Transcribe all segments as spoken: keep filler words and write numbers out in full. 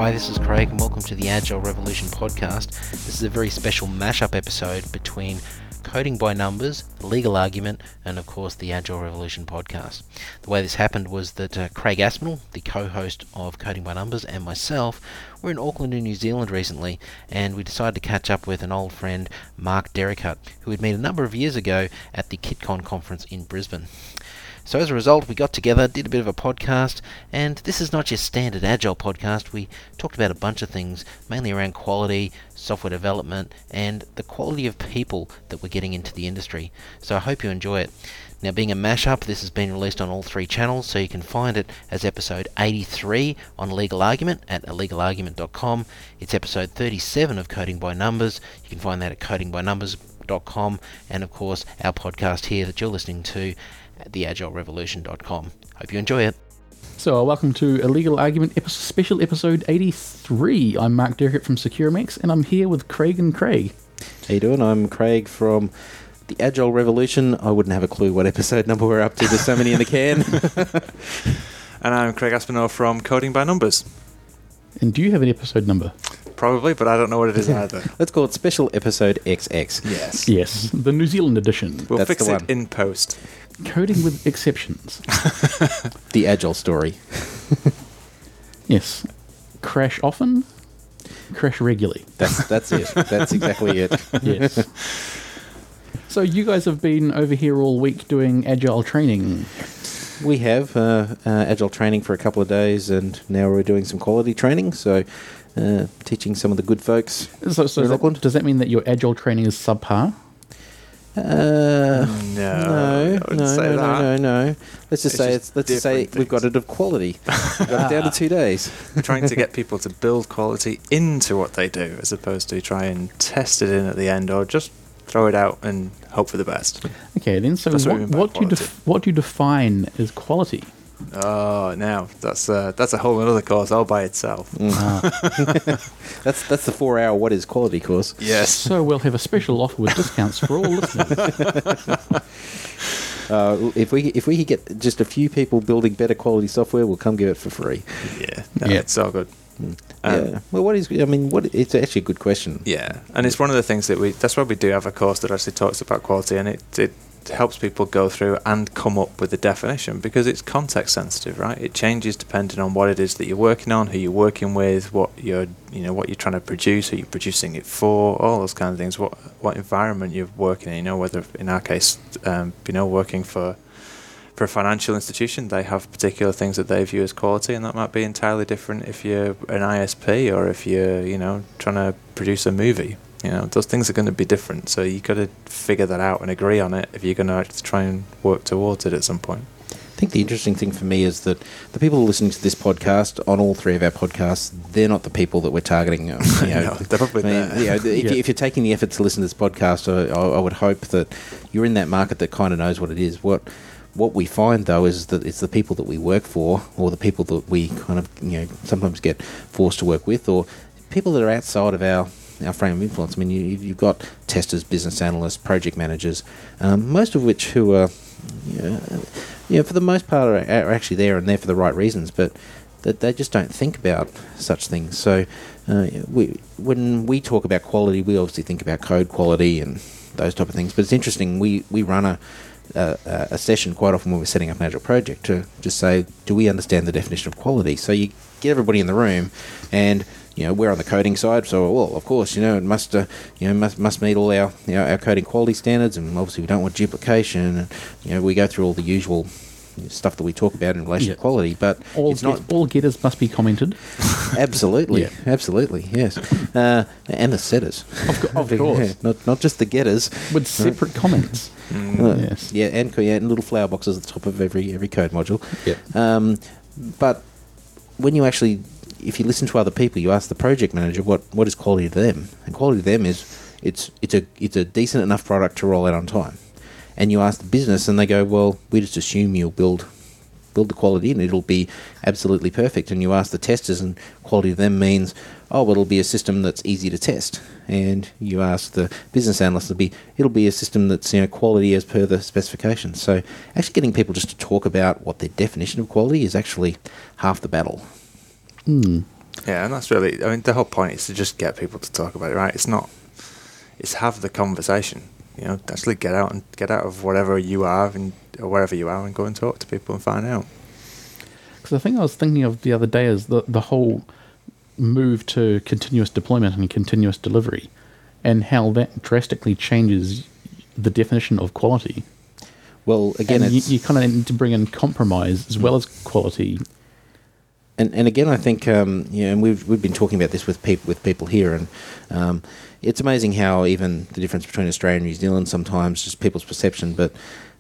Hi, this is Craig and welcome to the Agile Revolution podcast. This is a very special mashup episode between Coding by Numbers, The Legal Argument, and of course the Agile Revolution podcast. The way this happened was that uh, Craig Aspinall, the co-host of Coding by Numbers, and myself were in Auckland in New Zealand recently, and we decided to catch up with an old friend, Mark Derricut, who we'd met a number of years ago at the KitCon conference in Brisbane. So as a result, we got together, did a bit of a podcast, and this is not your standard Agile podcast. We talked about a bunch of things, mainly around quality, software development, and the quality of people that we're getting into the industry. So I hope you enjoy it. Now, being a mashup, this has been released on all three channels, so you can find it as episode eighty-three on Legal Argument at illegal argument dot com. It's episode thirty-seven of Coding by Numbers. You can find that at coding by numbers dot com, and of course, our podcast here that you're listening to at the agile revolution dot com. Hope you enjoy it. So, uh, welcome to A Legal Argument episode, special episode eighty-three. I'm Mark Derricut from SecureMex, and I'm here with Craig and Craig. How you doing? I'm Craig from the Agile Revolution. I wouldn't have a clue what episode number we're up to. There's so many in the can. And I'm Craig Aspinall from Coding by Numbers. And do you have an episode number? Probably, but I don't know what it is either. Let's call it Special Episode X X. Yes. Yes, the New Zealand edition. We'll That's fix the it one. in post. Coding with exceptions. The Agile story. Yes. Crash often, crash regularly. That's that's it. That's exactly it. Yes. So you guys have been over here all week doing Agile training. We have uh, uh, Agile training for a couple of days, and now we're doing some quality training. So, uh, teaching some of the good folks. So, so in that, Auckland. does that mean that your Agile training is subpar? Uh, No, no, I wouldn't no, say no, that. no, no, no. Let's just It's say just it's. Let's just say different we've got things. it of quality. We've got it down to two days. Trying to get people to build quality into what they do, as opposed to try and test it in at the end, or just throw it out and hope for the best. Okay, then. So That's what what, we mean by what do you quality. def- what do you define as quality? Oh, now that's uh, that's a whole other course all by itself. That's that's the four-hour What is Quality course. Yes. So we'll have a special offer with discounts for all listeners. Uh, if we if we could get just a few people building better quality software, we'll come give it for free. Yeah. No, Yeah. It's all good. Um, yeah. Well, what is? I mean, what? It's actually a good question. Yeah, and it's one of the things that we. That's why we do have a course that actually talks about quality, and it it helps people go through and come up with a definition, because it's context sensitive, right? It changes depending on what it is that you're working on, who you're working with, what you're you know what you're trying to produce, who you're producing it for, all those kind of things. What what environment you're working in. You know, whether in our case, um, you know, working for. For a financial institution, they have particular things that they view as quality, and that might be entirely different if you're an I S P or if you're, you know, trying to produce a movie. You know, those things are going to be different. So you got to figure that out and agree on it if you're going to actually try and work towards it at some point. I think the interesting thing for me is that the people listening to this podcast, on all three of our podcasts, they're not the people that we're targeting. Um, you know, No, they're probably I mean, there. you know, if, Yeah. you, if you're taking the effort to listen to this podcast, I, I, I would hope that you're in that market that kind of knows what it is. What What we find, though, is that it's the people that we work for, or the people that we kind of, you know, sometimes get forced to work with, or people that are outside of our, our frame of influence. I mean, you, you've got testers, business analysts, project managers, um, most of which who are, you know, you know, for the most part, are, are actually there and there for the right reasons, but that they just don't think about such things. So, uh, we when we talk about quality, we obviously think about code quality and those type of things. But it's interesting. We we run a Uh, a session quite often when we're setting up an Agile project to just say, do we understand the definition of quality? So you get everybody in the room, and you know we're on the coding side, so well, of course, you know it must uh, you know must must meet all our you know our coding quality standards, and obviously we don't want duplication, and you know we go through all the usual stuff that we talk about in relation Yeah. to quality, but All, it's not get- all getters must be commented. absolutely, Yeah. absolutely, yes, uh, and the setters, Of, co- of course. Yeah, not not just the getters. With separate comments. Uh, Yes. Yeah, and, co- yeah, and little flower boxes at the top of every every code module. Yeah. Um, but when you actually, if you listen to other people, you ask the project manager what, what is quality to them, and quality to them is it's it's a it's a decent enough product to roll out on time. And you ask the business, and they go, well, we just assume you'll build build the quality and it'll be absolutely perfect. And you ask the testers, and quality to them means, oh, well, it'll be a system that's easy to test. And you ask the business analyst, it'll be it'll be a system that's, you know, quality as per the specifications. So actually getting people just to talk about what their definition of quality is actually half the battle. Hmm. Yeah, and that's really, I mean, the whole point is to just get people to talk about it, right? It's not, it's have the conversation, you know, actually get out and get out of whatever you are and or wherever you are and go and talk to people and find out. Because the thing I was thinking of the other day is the, the whole move to continuous deployment and continuous delivery, and how that drastically changes the definition of quality. Well, again, and you, it's, you kind of need to bring in compromise as well as quality. And and again, I think um, you know, and we've we've been talking about this with people with people here, and um, it's amazing how even the difference between Australia and New Zealand sometimes just people's perception. But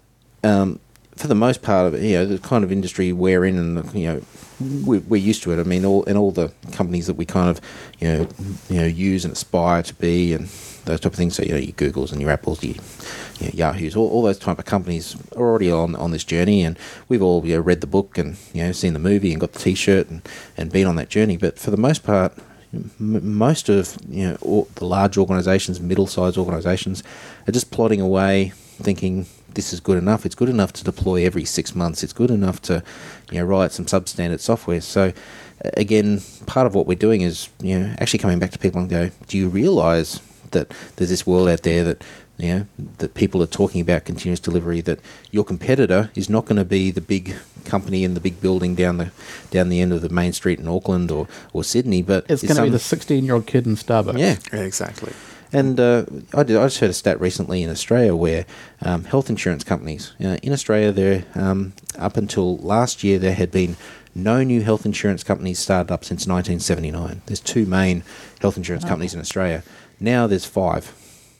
um, for the most part of it, you know, the kind of industry we're in, and the, you know, we're, we're used to it. I mean, all and all the companies that we kind of you know you know use and aspire to be, and those type of things. So you know, your Googles and your Apples, your you know, Yahoos, all, all those type of companies are already on, on this journey, and we've all you know, read the book and you know seen the movie and got the T-shirt and, and been on that journey. But for the most part, m- most of you know all the large organisations, middle-sized organisations, are just plodding away, thinking this is good enough. It's good enough to deploy every six months. It's good enough to you know write some substandard software. So again, part of what we're doing is you know actually coming back to people and go, do you realise that there's this world out there that you know that people are talking about continuous delivery, that your competitor is not going to be the big company in the big building down the down the end of the main street in Auckland or, or Sydney, but It's going to be the sixteen-year-old kid in Starbucks. yeah, Yeah, exactly. and uh, I, did, I just heard a stat recently in Australia where um, health insurance companies, you know, in Australia, there um, up until last year, there had been no new health insurance companies started up since nineteen seventy-nine. There's two main health insurance Oh. companies in Australia. Now there's five.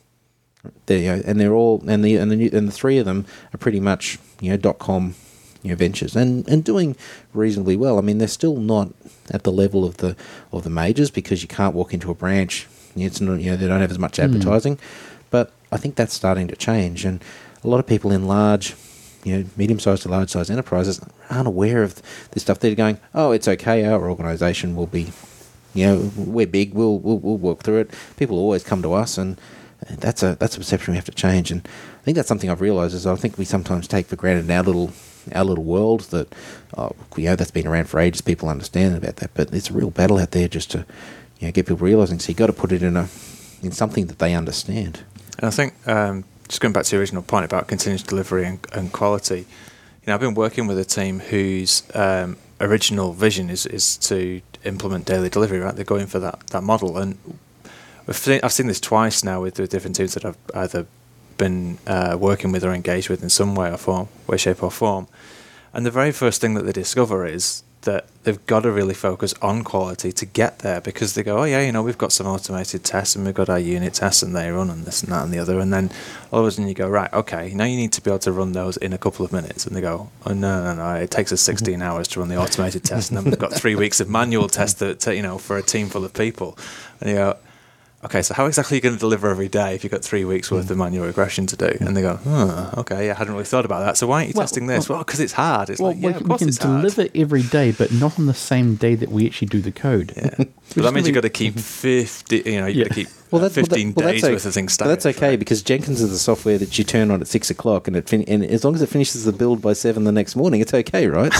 There you go, and they're all and the and the new, and the three of them are pretty much you know dot com you know ventures and, and doing reasonably well. I mean, they're still not at the level of the of the majors because you can't walk into a branch. It's not, you know they don't have as much advertising, mm. but I think that's starting to change, and a lot of people in large, you know, medium-sized to large-sized enterprises aren't aware of this stuff. They're going, oh, it's okay, our organisation will be, you know, we're big, we'll we'll we'll work through it. People always come to us, and that's a that's a perception we have to change. And I think that's something I've realised is I think we sometimes take for granted in our little our little world that oh, you know that's been around for ages. People understand about that, but it's a real battle out there just to you know get people realising. So you got to put it in a in something that they understand. And I think um, just going back to the original point about continuous delivery and, and quality, you know, I've been working with a team whose um, original vision is is to implement daily delivery. Right, they're going for that that model, and I've seen, I've seen this twice now with, with different teams that I've either been uh, working with or engaged with in some way or form, way, shape or form. And the very first thing that they discover is that they've got to really focus on quality to get there, because they go, oh yeah, you know, we've got some automated tests and we've got our unit tests and they run and this and that and the other. And then all of a sudden you go, right, okay, now you need to be able to run those in a couple of minutes. And they go, oh no, no, no, it takes us sixteen hours to run the automated test. And then we've got three weeks of manual tests that, you know, for a team full of people. And you go, okay, so how exactly are you going to deliver every day if you've got three weeks worth of manual regression to do? And they go, oh, okay, yeah, I hadn't really thought about that. So why aren't you well, testing this? Well, because it's hard. It's well, like, yeah, we, of course we can it's hard. deliver every day, but not on the same day that we actually do the code. Yeah. But that means you've got to keep fifty, you know, you've Yeah. got to keep Well, uh, that, well, that- fifteen well, that's days o- worth of things But staggered. that's okay right? because Jenkins is the software that you turn on at six o'clock, and it fin- and as long as it finishes the build by seven the next morning, it's okay, right?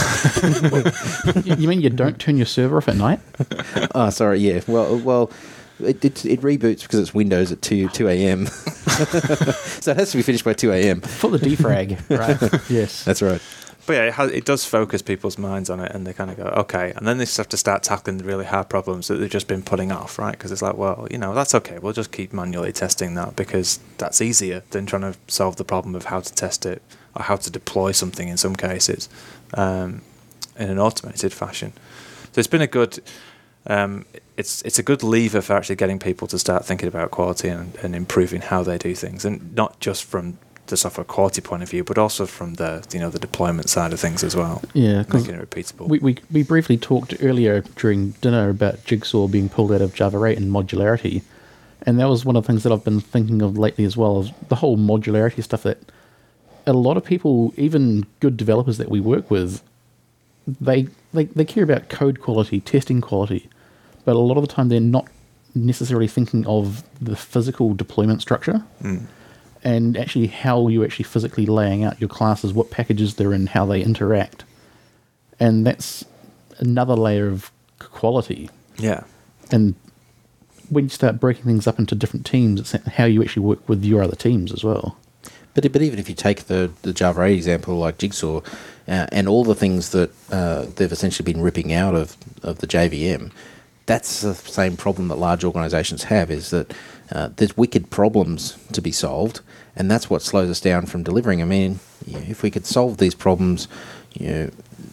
you, you mean you don't turn your server off at night? Oh, sorry, yeah. Well, well, it it, it reboots because it's Windows at two two a.m. So it has to be finished by two a.m. For the defrag, right? Yes. That's right. But yeah, it, has, it does focus people's minds on it, and they kind of go, okay. And then they just have to start tackling the really hard problems that they've just been putting off, right? Because it's like, well, you know, that's okay. We'll just keep manually testing that because that's easier than trying to solve the problem of how to test it or how to deploy something in some cases um, in an automated fashion. So it's been a good, um, it's it's a good lever for actually getting people to start thinking about quality and, and improving how they do things, and not just from the software quality point of view, but also from the you know the deployment side of things as well. Yeah, 'cause Making it repeatable. We, we we briefly talked earlier during dinner about Jigsaw being pulled out of Java eight and modularity, and that was one of the things that I've been thinking of lately as well, is the whole modularity stuff that a lot of people, even good developers that we work with, they they, they care about code quality, testing quality, but a lot of the time they're not necessarily thinking of the physical deployment structure. Mm. And actually how you're actually physically laying out your classes, what packages they're in, how they interact. And that's another layer of quality. Yeah. And when you start breaking things up into different teams, it's how you actually work with your other teams as well. But but even if you take the, the Java eight example, like Jigsaw, uh, and all the things that uh, they've essentially been ripping out of, of the J V M, that's the same problem that large organisations have, is that uh, there's wicked problems to be solved, and that's what slows us down from delivering. I mean, you know, if we could solve these problems, you know,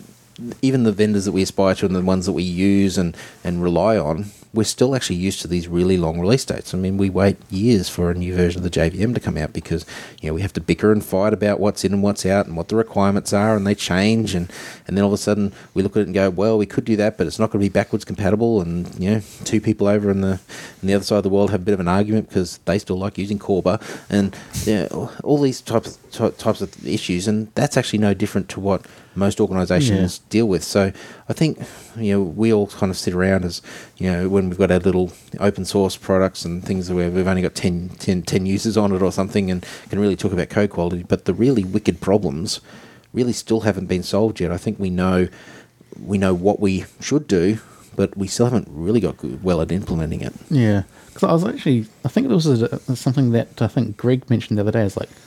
even the vendors that we aspire to and the ones that we use and, and rely on, we're still actually used to these really long release dates. I mean, we wait years for a new version of the J V M to come out because, you know, we have to bicker and fight about what's in and what's out and what the requirements are, and they change, and, and then all of a sudden we look at it and go, well, we could do that, but it's not going to be backwards compatible, and, you know, two people over in the on the other side of the world have a bit of an argument because they still like using Corba, and you know, all these types types of issues, and that's actually no different to what most organisations yeah. deal with. So I think, you know, we all kind of sit around as, you know, when we've got our little open source products and things where we've only got ten, ten, ten users on it or something and can really talk about code quality, but the really wicked problems really still haven't been solved yet. I think we know we know what we should do, but we still haven't really got good, well at implementing it. Yeah, because I was actually, I think there was a, something that I think Greg mentioned the other day. Is like,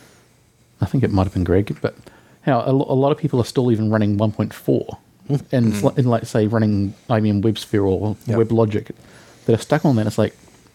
I think it might have been Greg, but how a, lo- a lot of people are still even running one point four and, mm. and like say running I B M WebSphere or yep. WebLogic that are stuck on that. It's like,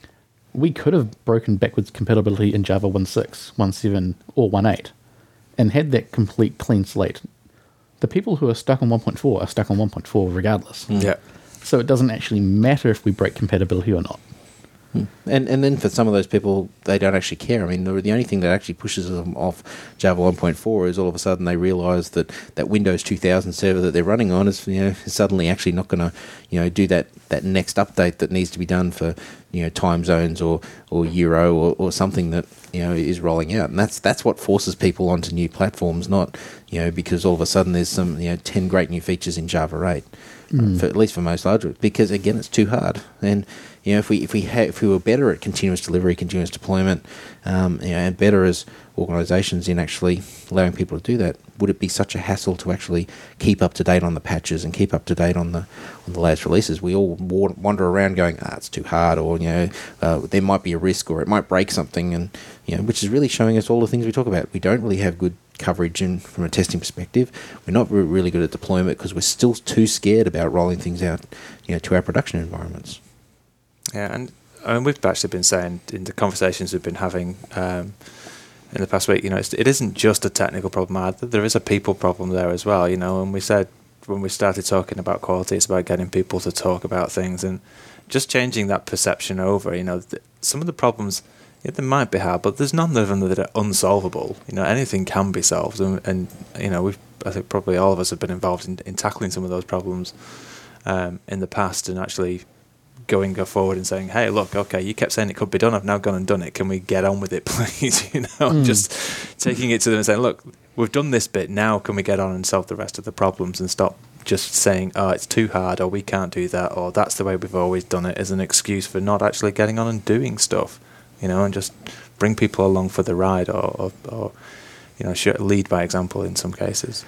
we could have broken backwards compatibility in Java one point six, one point seven or one point eight and had that complete clean slate. The people who are stuck on one point four are stuck on one point four regardless. Mm. Yeah. So it doesn't actually matter if we break compatibility or not. Hmm. And and then for some of those people, they don't actually care. I mean, the, the only thing that actually pushes them off Java one point four is all of a sudden they realise that that Windows two thousand server that they're running on is, you know, is suddenly actually not going to, you know, do that, that next update that needs to be done for, you know, time zones or, or Euro or, or something that, you know, is rolling out. And that's that's what forces people onto new platforms, not, you know, because all of a sudden there's some, you know, ten great new features in Java eight. Mm. For, at least for most large, because again, it's too hard. And you know, if we if we ha- if we were better at continuous delivery, continuous deployment, um, you know, and better as organisations in actually allowing people to do that, would it be such a hassle to actually keep up to date on the patches and keep up to date on the on the latest releases? We all wa- wander around going, ah, it's too hard, or you know, uh, there might be a risk, or it might break something, and you know, which is really showing us all the things we talk about. We don't really have good coverage in, from a testing perspective. We're not re- really good at deployment because we're still too scared about rolling things out, you know, to our production environments. Yeah, and I mean, we've actually been saying in the conversations we've been having um, in the past week, you know, it's, it isn't just a technical problem either. There is a people problem there as well, you know, and we said when we started talking about quality, it's about getting people to talk about things and just changing that perception over, you know, th- some of the problems, yeah, they might be hard, but there's none of them that are unsolvable. You know, anything can be solved, and, and you know, we've I think probably all of us have been involved in, in tackling some of those problems um, in the past, and actually going go forward and saying, hey, look, okay, you kept saying it could be done. I've now gone and done it. Can we get on with it, please? You know, mm. just taking it to them and saying, look, we've done this bit. Now, can we get on and solve the rest of the problems and stop just saying, oh, it's too hard, or we can't do that, or that's the way we've always done it, as an excuse for not actually getting on and doing stuff. You know, and just bring people along for the ride, or, or, or you know, lead by example in some cases.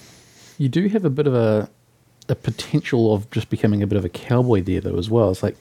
You do have a bit of a a potential of just becoming a bit of a cowboy there, though, as well. It's like,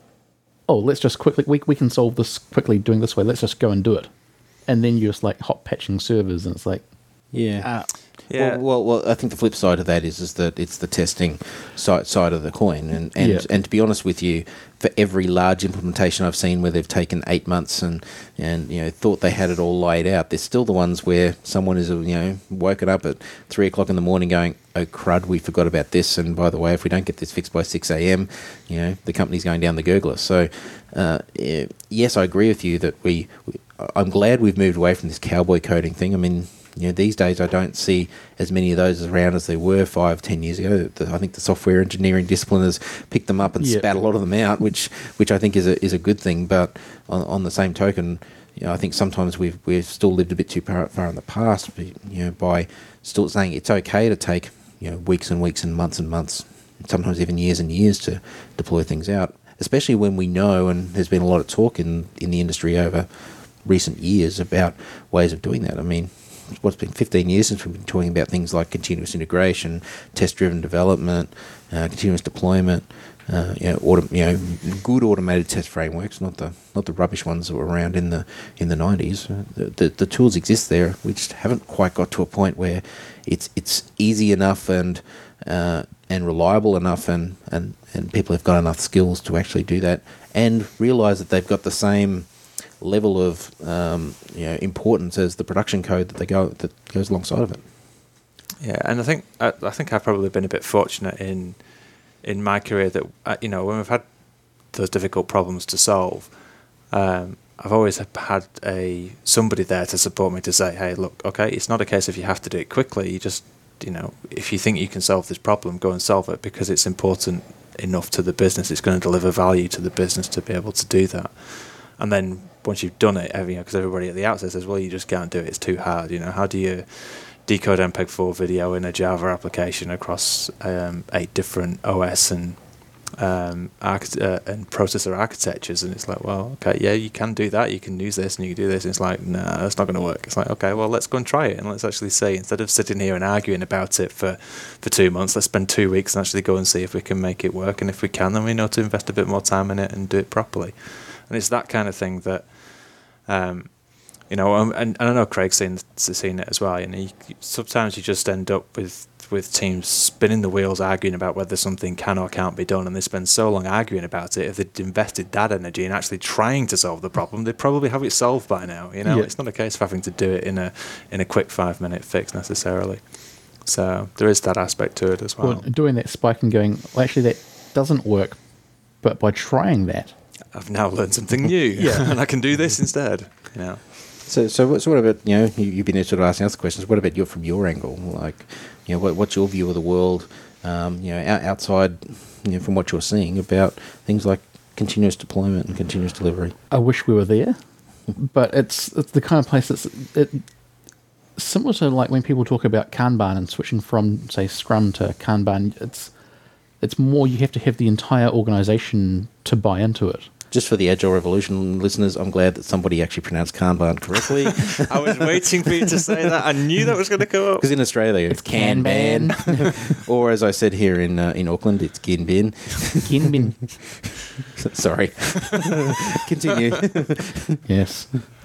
oh, let's just quickly, we, we can solve this quickly doing this way. Let's just go and do it. And then you're just like hot patching servers, and it's like, yeah. Uh, Yeah. Well, well, well, I think the flip side of that is is that it's the testing side side of the coin, and and, yeah. and to be honest with you, for every large implementation I've seen where they've taken eight months and and you know thought they had it all laid out, there's still the ones where someone is you know woken up at three o'clock in the morning going, oh crud, we forgot about this, and by the way, if we don't get this fixed by six a.m., you know the company's going down the gurgler. So, uh, yes, I agree with you that we, we. I'm glad we've moved away from this cowboy coding thing. I mean. You know, these days I don't see as many of those around as there were five, ten years ago. The, I think the software engineering discipline has picked them up and yep. spat a lot of them out, which which I think is a is a good thing. But on, on the same token, you know, I think sometimes we've we've still lived a bit too far, far in the past. You know, by still saying it's okay to take you know weeks and weeks and months and months, sometimes even years and years to deploy things out. Especially when we know, and there's been a lot of talk in in the industry over recent years about ways of doing that. I mean. What's been fifteen years since we've been talking about things like continuous integration, test-driven development, uh, continuous deployment, uh, you know, autom- you know, good automated test frameworks, not the not the rubbish ones that were around in the in the nineties. Uh, the, the the tools exist there. We just haven't quite got to a point where it's it's easy enough and uh, and reliable enough, and, and, and people have got enough skills to actually do that and realise that they've got the same level of um, you know, importance as the production code that they go that goes alongside of it. Yeah, and I think I, I think I've probably been a bit fortunate in in my career that uh, you know, when we've had those difficult problems to solve, um, I've always had a somebody there to support me to say, hey, look, okay, it's not a case of you have to do it quickly. You just, you know, if you think you can solve this problem, go and solve it, because it's important enough to the business. It's going to deliver value to the business to be able to do that. And then once you've done it, every, you know, because everybody at the outset says, well, you just can't do it. It's too hard. You know, how do you decode M P E G four video in a Java application across um, eight different O S and um, arch- uh, and processor architectures? And it's like, well, okay, yeah, you can do that. You can use this and you can do this. And it's like, no, nah, that's not going to work. It's like, okay, well, let's go and try it and let's actually see. Instead of sitting here and arguing about it for, for two months, let's spend two weeks and actually go and see if we can make it work. And if we can, then we know to invest a bit more time in it and do it properly. And it's that kind of thing that, um, you know, um, and, and I know Craig's seen, seen it as well. You know, you, sometimes you just end up with, with teams spinning the wheels, arguing about whether something can or can't be done, and they spend so long arguing about it. If they'd invested that energy in actually trying to solve the problem, they'd probably have it solved by now. You know, yeah. It's not a case of having to do it in a in a quick five minute fix necessarily. So there is that aspect to it as well. Well, doing that spike and going, well, actually that doesn't work, but by trying that, I've now learned something new, yeah, and I can do this instead. You know. So, so what, so what about, you know, you, you've been sort of asking us questions. What about you from your angle? Like, you know, what, what's your view of the world, um, you know, out, outside, you know, from what you're seeing about things like continuous deployment and continuous delivery? I wish we were there, but it's it's the kind of place that's it, similar to like when people talk about Kanban and switching from, say, Scrum to Kanban. It's it's more you have to have the entire organization to buy into it. Just for the Agile Revolution listeners, I'm glad that somebody actually pronounced Kanban correctly. I was waiting for you to say that. I knew that was going to come up. Because in Australia, it's, it's Kanban. Or as I said here in uh, in Auckland, it's Ginbin. Ginbin. Sorry. Continue. Yes.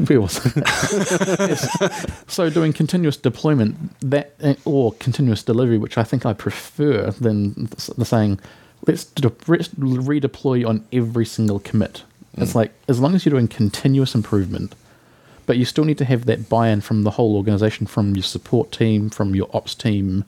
yes. So doing continuous deployment that or continuous delivery, which I think I prefer than the saying, let's de- redeploy on every single commit. Mm. It's like, as long as you're doing continuous improvement, but you still need to have that buy-in from the whole organization, from your support team, from your ops team.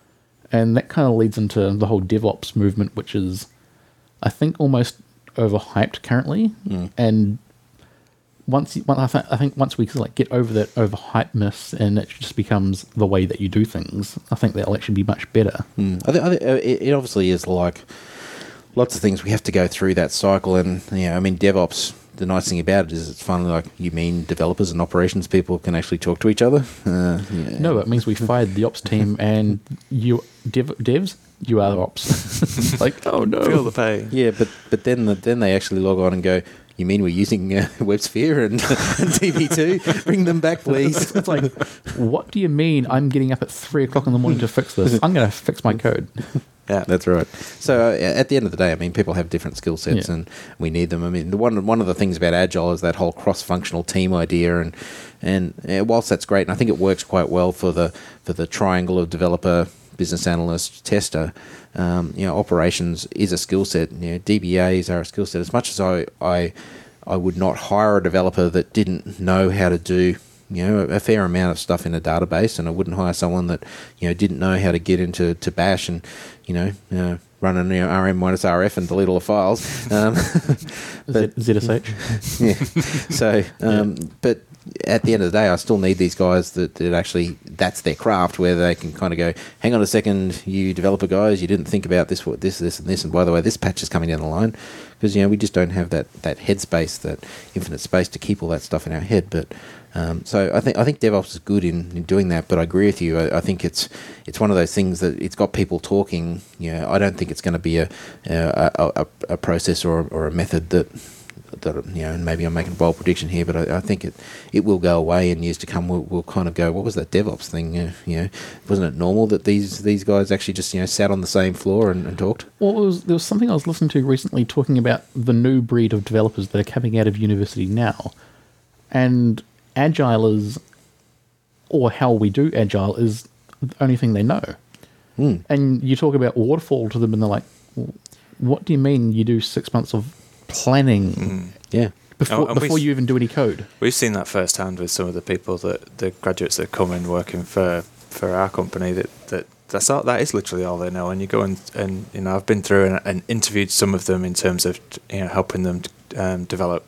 And that kind of leads into the whole DevOps movement, which is, I think, almost overhyped currently. Mm. And once, you, well, I, th- I think once we like get over that overhypeness and it just becomes the way that you do things, I think that'll actually be much better. Mm. I th- I th- it, it obviously is like lots of things we have to go through that cycle, and you know, I mean, DevOps. The nice thing about it is it's finally like you mean developers and operations people can actually talk to each other. Uh, yeah. No, it means we fired the ops team and you dev, devs. You are the ops. Like, oh no, feel the pain. Yeah, but but then the, then they actually log on and go, you mean we're using uh, WebSphere and, and D B two? Bring them back, please. It's like, what do you mean I'm getting up at three o'clock in the morning to fix this? I'm going to fix my code. Yeah, that's right. So uh, at the end of the day, I mean, people have different skill sets, yeah. and we need them. I mean, the one one of the things about Agile is that whole cross-functional team idea, and and uh, whilst that's great, and I think it works quite well for the for the triangle of developer, business analyst, tester. Um, you know, operations is a skill set. You know, D B As are a skill set. As much as I, I, I would not hire a developer that didn't know how to do, you know, a fair amount of stuff in a database, and I wouldn't hire someone that, you know, didn't know how to get into to Bash and, you know, uh, run an you know, R M minus R F and delete all the files. Um, but, Z S H. Yeah. So, um, yeah. but at the end of the day, I still need these guys that, that actually, that's their craft, where they can kind of go, hang on a second, you developer guys, you didn't think about this, what this, this, and this, and by the way, this patch is coming down the line, because, you know, we just don't have that, that headspace, that infinite space to keep all that stuff in our head. But um, so I think I think DevOps is good in, in doing that, but I agree with you. I, I think it's it's one of those things that it's got people talking. You know, I don't think it's going to be a a, a, a process or or a method that that you know, and maybe I'm making a bold prediction here, but I, I think it, it will go away in years to come. We'll, we'll kind of go, what was that DevOps thing? Uh, you know, wasn't it normal that these these guys actually just you know sat on the same floor and, and talked? Well, it was, there was something I was listening to recently talking about the new breed of developers that are coming out of university now, and Agile is, or how we do Agile is the only thing they know. Mm. And you talk about waterfall to them, and they're like, "What do you mean you do six months of planning Mm. Yeah. before Oh, and before we- you even do any code?" We've seen that firsthand with some of the people that the graduates that come in working for, for our company. That, that that's all, that is literally all they know. And you go and, and you know I've been through and, and interviewed some of them in terms of you know helping them um, develop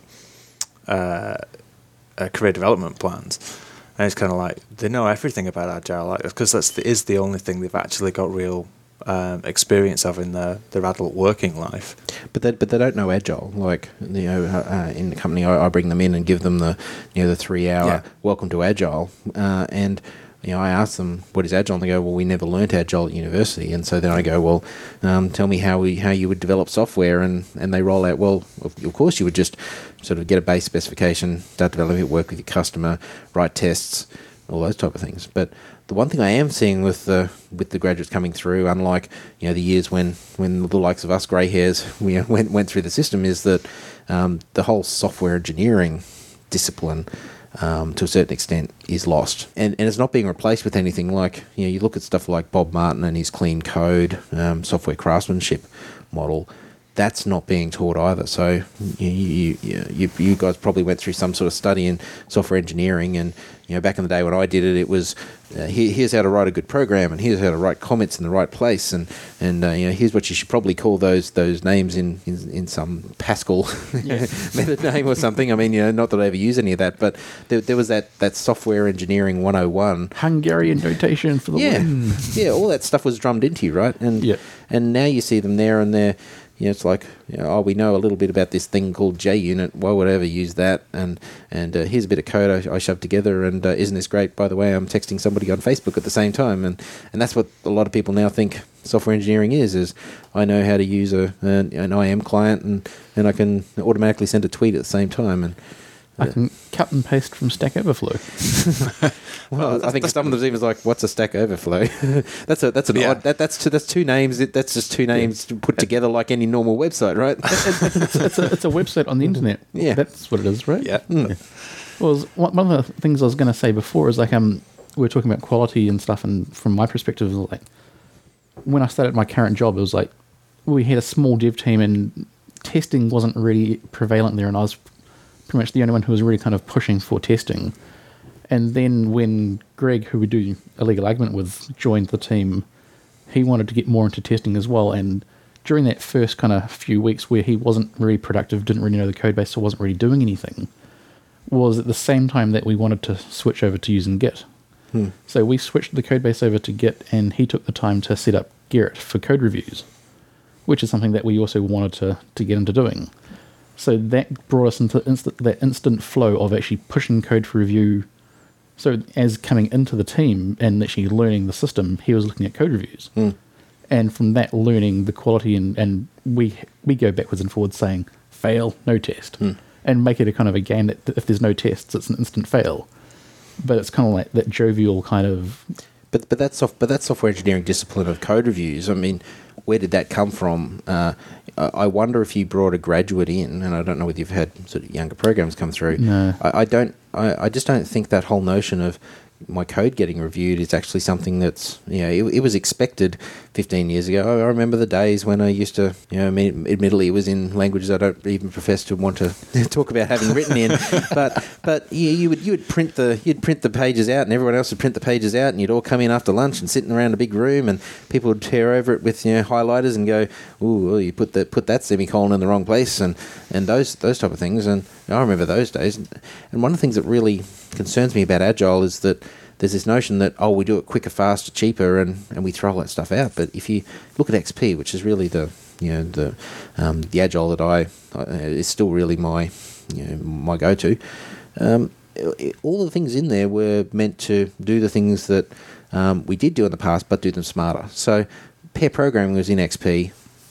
uh, uh, career development plans. And it's kind of like they know everything about Agile, like because that's the, is the only thing they've actually got real um, experience of in their, their adult working life. But they but they don't know Agile. Like you know, uh, in the company, I, I bring them in and give them the you know the three hour Yeah. welcome to Agile, uh, and you know I ask them what is Agile, and they go, well, we never learnt Agile at university. And so then I go, well, um, tell me how we how you would develop software, and, and they roll out. Well, of, of course you would just sort of get a base specification, start developing it, work with your customer, write tests, all those type of things. But the one thing I am seeing with the with the graduates coming through, unlike you know the years when, when the likes of us grey hairs we went went through the system, is that um, the whole software engineering discipline, um, to a certain extent, is lost, and and it's not being replaced with anything like you know you look at stuff like Bob Martin and his clean code um, software craftsmanship model. That's not being taught either. So you, you, you, you guys probably went through some sort of study in software engineering, and you know back in the day when I did it, it was uh, here, here's how to write a good program, and here's how to write comments in the right place, and and uh, you know here's what you should probably call those those names in in, in some Pascal method name or something. I mean, you know, not that I ever use any of that, but there, there was that that software engineering one oh one. Hungarian notation for the Yeah, win. yeah, all that stuff was drummed into you, right? And Yeah. and now you see them there, and they're, you know, it's like, you know, oh, we know a little bit about this thing called JUnit. Why would I ever use that? And and uh, here's a bit of code I, I shoved together, and uh, isn't this great? By the way, I'm texting somebody on Facebook at the same time, and, and that's what a lot of people now think software engineering is. Is I know how to use a an, an I M client, and, and I can automatically send a tweet at the same time, and. I can cut and paste from Stack Overflow. Well, I think some of them even like, "What's a Stack Overflow?" that's a that's an Yeah. odd that, that's two, that's two names. That's just two names put together like any normal website, right? it's, it's, a, it's a website on the internet. Yeah. That's what it is, right? Yeah. Mm. Well, it was- one one of the things I was going to say before is like um we were talking about quality and stuff, and from my perspective, it was like when I started my current job, it was like we had a small dev team, and testing wasn't really prevalent there, and I was pretty much the only one who was really kind of pushing for testing. And then when Greg, who we do a legal argument with, joined the team, he wanted to get more into testing as well. And during that first kind of few weeks where he wasn't really productive, didn't really know the code base, so wasn't really doing anything, was at the same time that we wanted to switch over to using Git. Hmm. So we switched the code base over to Git, and he took the time to set up Gerrit for code reviews, which is something that we also wanted to, to get into doing. So that brought us into instant, that instant flow of actually pushing code for review. So as coming into the team and actually learning the system, he was looking at code reviews. Mm. And from that, learning the quality, and, and we we go backwards and forwards saying, fail, no test. Mm. And make it a kind of a game that if there's no tests, it's an instant fail. But it's kind of like that jovial kind of... But but that's soft, but that software engineering discipline of code reviews. I mean, where did that come from? Uh, I I wonder if you brought a graduate in, and I don't know whether you've had sort of younger programs come through. No. I, I don't. I, I just don't think that whole notion of my code getting reviewed is actually something that's, you know, it, it was expected fifteen years ago. I, I remember the days when I used to, you know, I mean, admittedly it was in languages I don't even profess to want to talk about having written in, but but you, you would you would print the you'd print the pages out, and everyone else would print the pages out, and you'd all come in after lunch and sitting around a big room, and people would tear over it with, you know, highlighters and go, ooh, well, you put that put that semicolon in the wrong place, and and those those type of things. And I remember those days. And one of the things that really concerns me about Agile is that there's this notion that, oh, we do it quicker, faster, cheaper, and, and we throw all that stuff out. But if you look at X P, which is really the, you know, the um, the Agile that I uh, is still really my, you know, my go-to. Um, it, all the things in there were meant to do the things that um, we did do in the past, but do them smarter. So pair programming was in X P.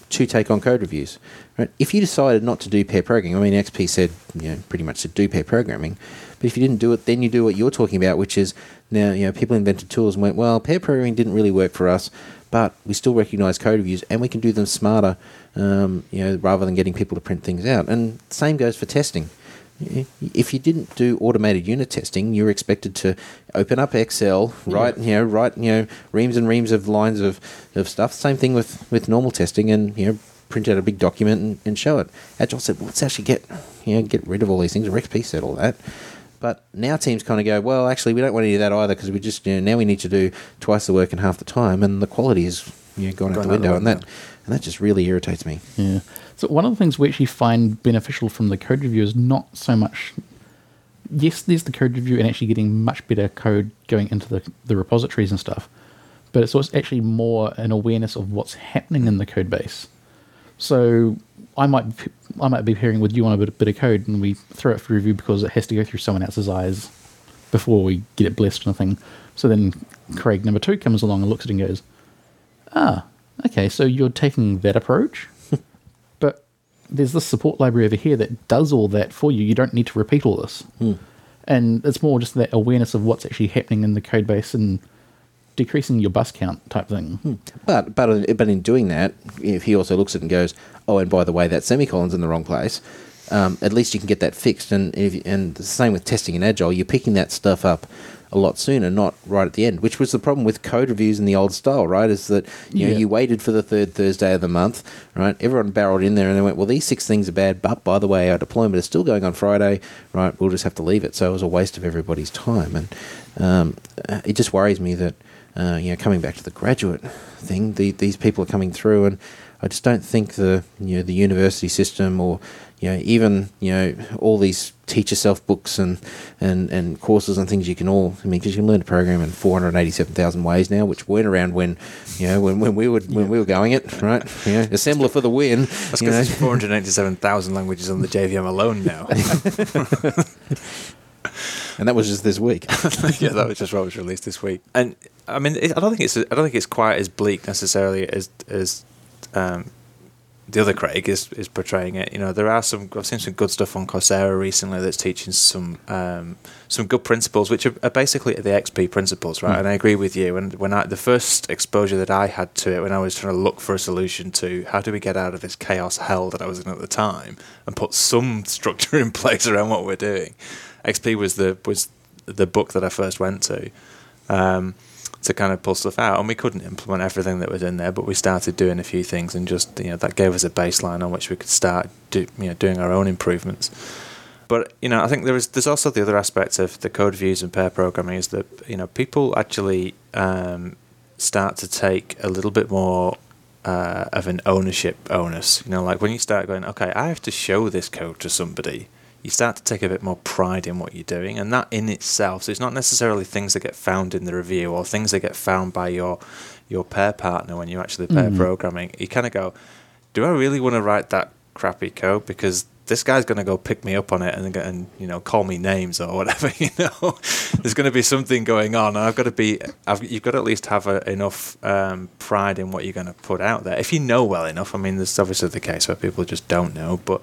to take on code reviews. Right? If you decided not to do pair programming, I mean, X P said, you know, pretty much said do pair programming, but if you didn't do it, then you do what you're talking about, which is now, you know, people invented tools and went, well, pair programming didn't really work for us, but we still recognise code reviews and we can do them smarter, um, you know, rather than getting people to print things out. And the same goes for testing. If you didn't do automated unit testing, you're expected to open up Excel, write, yeah. you know, write, you know, reams and reams of lines of, of stuff. Same thing with, with normal testing, and you know, print out a big document and, and show it. Agile said, well, let's actually get, you know, get rid of all these things. X P said all that. But now teams kind of go, well, actually, we don't want any of that either, because we just, you know, now we need to do twice the work in half the time, and the quality is, you know, gone out the window, and that and that just really irritates me. Yeah. So one of the things we actually find beneficial from the code review is not so much, yes, there's the code review and actually getting much better code going into the, the repositories and stuff, but it's also actually more an awareness of what's happening in the code base. So I might I might be pairing with you on a bit, bit of code, and we throw it for review because it has to go through someone else's eyes before we get it blessed or anything. So then Craig number two comes along and looks at it and goes, ah, okay, so you're taking that approach, but there's this support library over here that does all that for you. You don't need to repeat all this. Hmm. And it's more just that awareness of what's actually happening in the code base and decreasing your bus count type thing. Hmm. But but but in doing that, if he also looks at it and goes, oh, and by the way, that semicolon's in the wrong place, um, at least you can get that fixed. And if, and the same with testing in Agile, you're picking that stuff up a lot sooner, not right at the end, which was the problem with code reviews in the old style, right? Is that you yeah. know you waited for the third Thursday of the month, right? Everyone barreled in there and they went, well, these six things are bad, but by the way, our deployment is still going on Friday, right? We'll just have to leave it. So it was a waste of everybody's time, and um, it just worries me that uh, you know, coming back to the graduate thing, the, these people are coming through, and I just don't think the you know the university system, or you know even you know all these teach yourself books and, and, and courses and things you can all, I mean, because you can learn to program in four hundred eighty-seven thousand ways now, which weren't around when, you know, when, when we were when yeah. we were going it, right? You know, assembler for the win. That's because there's four hundred eighty-seven thousand languages on the J V M alone now. And that was just this week. Yeah, that was just what was released this week. And I mean, it, I don't think it's I don't think it's quite as bleak necessarily as as um, the other Craig is is portraying it. You know, there are some. I've seen some good stuff on Coursera recently that's teaching some um, some good principles, which are, are basically the X P principles, right? Mm. And I agree with you. And when I the first exposure that I had to it, when I was trying to look for a solution to how do we get out of this chaos hell that I was in at the time, and put some structure in place around what we're doing, X P was the was the book that I first went to. Um, to kind of pull stuff out, and we couldn't implement everything that was in there, but we started doing a few things, and just, you know, that gave us a baseline on which we could start do, you know, doing our own improvements. But, you know, I think there is there's also the other aspect of the code reviews and pair programming is that, you know, people actually um, start to take a little bit more uh, of an ownership onus. You know, like when you start going, okay, I have to show this code to somebody, you start to take a bit more pride in what you're doing, and that in itself, so it's not necessarily things that get found in the review or things that get found by your your pair partner when you're actually pair mm. programming. You kind of go, do I really want to write that crappy code? Because this guy's going to go pick me up on it and, and you know, call me names or whatever. You know, there's going to be something going on, and I've got to be. I've, you've got to at least have a, enough um, pride in what you're going to put out there. If you know well enough, I mean, there's obviously the case where people just don't know, but.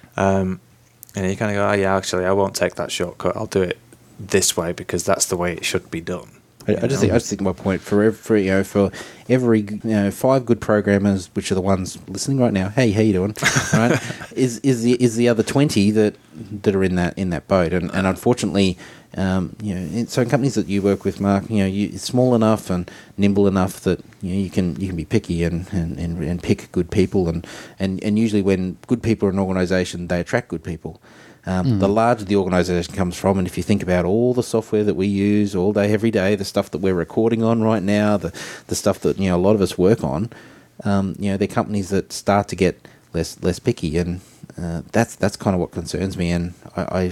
Um, And you kind of go, oh yeah, actually, I won't take that shortcut. I'll do it this way because that's the way it should be done. I, I just think I just think my point for every you know for every you know five good programmers, which are the ones listening right now. Hey, how you doing? Right? Is is the is the other twenty that that are in that in that boat? And and unfortunately, um, you know, so in companies that you work with, Mark, you know, you, it's small enough and nimble enough that you know you can you can be picky and and, and, and pick good people, and, and and usually when good people are in an organisation, they attract good people. Um, mm. The larger the organisation comes from, and if you think about all the software that we use all day, every day, the stuff that we're recording on right now, the the stuff that you know a lot of us work on, um, you know, they're companies that start to get less less picky, and uh, that's that's kind of what concerns me, and I, I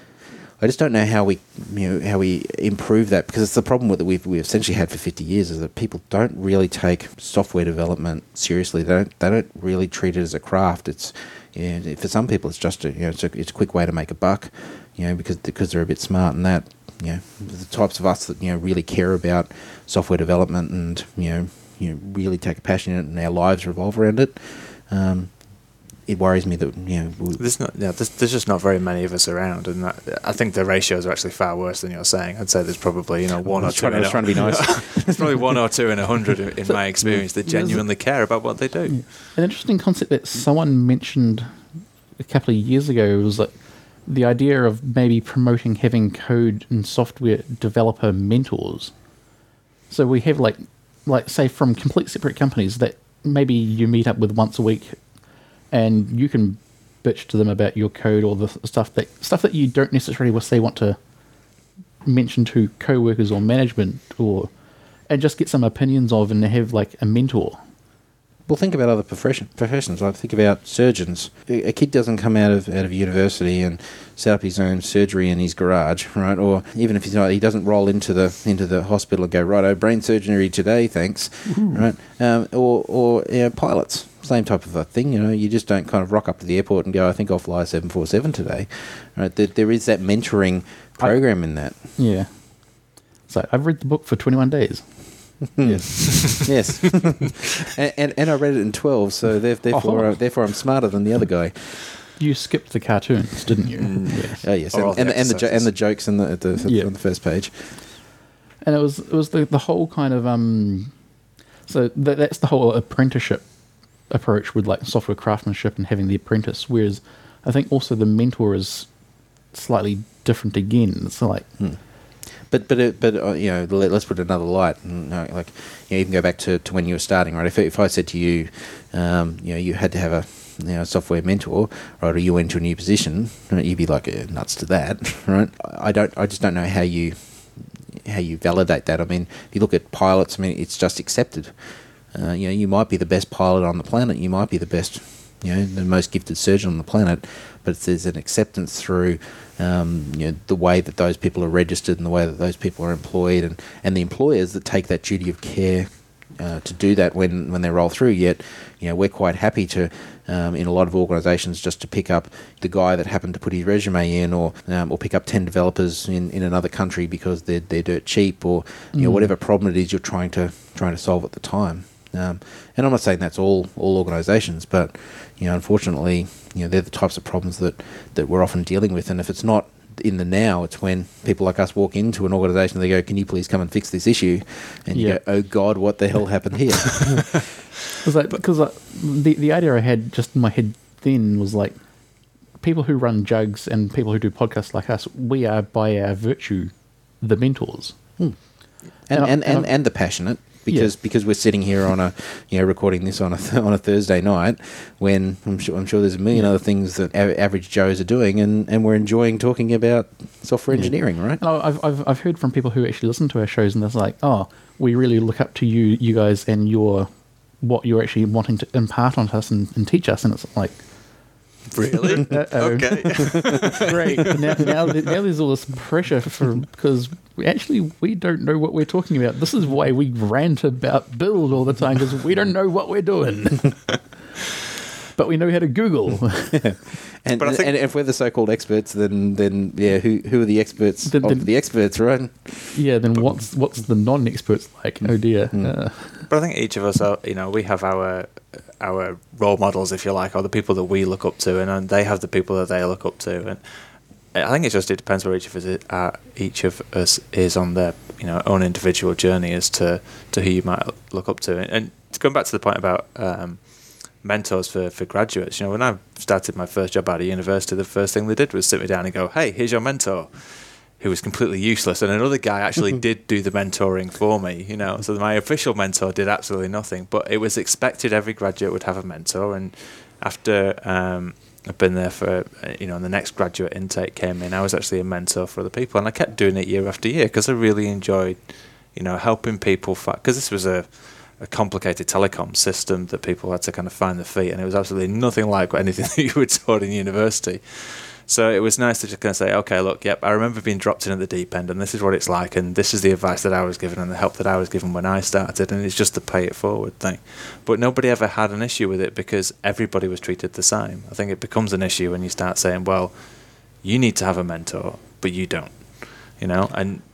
I just don't know how we you know how we improve that, because it's the problem that we've we've essentially had for fifty years is that people don't really take software development seriously. They don't they don't really treat it as a craft. It's Yeah, for some people, it's just a, you know, it's a, it's a quick way to make a buck, you know, because because they're a bit smart, and that, you know, the types of us that you know really care about software development and you know you know really take a passion in it, and our lives revolve around it. um, it worries me that, you know, we, There's not, yeah, there's, there's just not very many of us around, and that, I think the ratios are actually far worse than you're saying. I'd say there's probably, you know, one I or was two. trying, I was in a- trying to be nice. There's probably one or two in a hundred, in in my experience, that genuinely care about what they do. An interesting concept that someone mentioned a couple of years ago was like the idea of maybe promoting having code and software developer mentors. So we have like, like say from complete separate companies that maybe you meet up with once a week, and you can bitch to them about your code or the stuff that stuff that you don't necessarily say want to mention to co-workers or management, or and just get some opinions of and have like a mentor. Well, think about other profession, professions. Like think about surgeons. A a kid doesn't come out of out of university and set up his own surgery in his garage, right? Or even if he's not, he doesn't roll into the into the hospital and go, right, oh, brain surgery today, thanks, Ooh. right? Um, or or you know, pilots, same type of a thing. You know, you just don't kind of rock up to the airport and go, I think I'll fly a seven forty-seven today, right? There, there is that mentoring program I, in that. Yeah. So I've read the book for twenty-one days. Yes, yes, and, and and I read it in twelve, so therefore, Oh. uh, therefore I'm smarter than the other guy. You skipped the cartoons, didn't you? Yes. Oh yes, Or all and, the and, the, and the jo- exercises. and the jokes in the, at the Yeah. on the first page. And it was it was the the whole kind of um, so that that's the whole apprenticeship approach with like software craftsmanship and having the apprentice. Whereas I think also the mentor is slightly different again. It's like. Hmm. But but it, but uh, you know, let, let's put another light. And, uh, like you know, even go back to, to when you were starting, right? If if I said to you, um, you know, you had to have a you know software mentor, right, or you went to a new position, right, you'd be like uh, nuts to that, right? I don't, I just don't know how you how you validate that. I mean, if you look at pilots, I mean, it's just accepted. Uh, you know, you might be the best pilot on the planet. You might be the best, you know, the most gifted surgeon on the planet, but there's an acceptance through. Um, you know, the way that those people are registered and the way that those people are employed, and, and the employers that take that duty of care uh, to do that when, when they roll through. Yet, you know, we're quite happy to, um, in a lot of organisations, just to pick up the guy that happened to put his resume in, or um, or pick up ten developers in, in another country because they're they're dirt cheap, or you know Mm. whatever problem it is you're trying to trying to solve at the time. Um, and I'm not saying that's all all organisations, but you know, unfortunately, you know, they're the types of problems that, that we're often dealing with. And if it's not in the now, it's when people like us walk into an organisation, they go, "Can you please come and fix this issue?" And you Yeah. go, "Oh God, what the hell happened here?" Because like, because like, the the idea I had just in my head then was like, people who run jugs and people who do podcasts like us, we are by our virtue the mentors. and And I- and, and, and I- and the passionate. Because Yeah. because we're sitting here on a you know recording this on a th- on a Thursday night, when I'm sure I'm sure there's a million other things that a- average Joes are doing, and, and we're enjoying talking about software engineering, right? And I- I've, I've I've heard from people who actually listen to our shows, and they're like, "Oh, we really look up to you, you guys, and your what you're actually wanting to impart on us and, and teach us." And it's like, Really? Uh-oh. Okay. great. now, now, th- now there's all this pressure for because we actually we don't know what we're talking about. This is why we rant about build all the time, because we don't know what we're doing. But we know how to Google. And, But I think- and if we're the so-called experts, then then yeah, who who are the experts Then- of then- the experts, right? Yeah. Then what's what's the non-experts like? Oh dear. Mm. Uh, But I think each of us, are, you know, we have our our role models, if you like, or the people that we look up to, and, and they have the people that they look up to. And I think it just it depends where each of us is, uh, each of us is on their you know own individual journey as to, to who you might look up to. And, and going back to the point about um, mentors for, for graduates, you know, when I started my first job out of university, the first thing they did was sit me down and go, "Hey, here's your mentor," who was completely useless, and another guy actually did do the mentoring for me, you know. So my official mentor did absolutely nothing, but it was expected every graduate would have a mentor. And after um, I've been there for, you know, and the next graduate intake came in, I was actually a mentor for other people, and I kept doing it year after year because I really enjoyed, you know, helping people. Because this was a, a complicated telecom system that people had to kind of find their feet, and it was absolutely nothing like anything that you were taught in university. So it was nice to just kind of say, okay, look, yep, I remember being dropped in at the deep end, and this is what it's like, and this is the advice that I was given and the help that I was given when I started, and it's just the pay it forward thing. But nobody ever had an issue with it because everybody was treated the same. I think it becomes an issue when you start saying, well, you need to have a mentor, but you don't, you know, and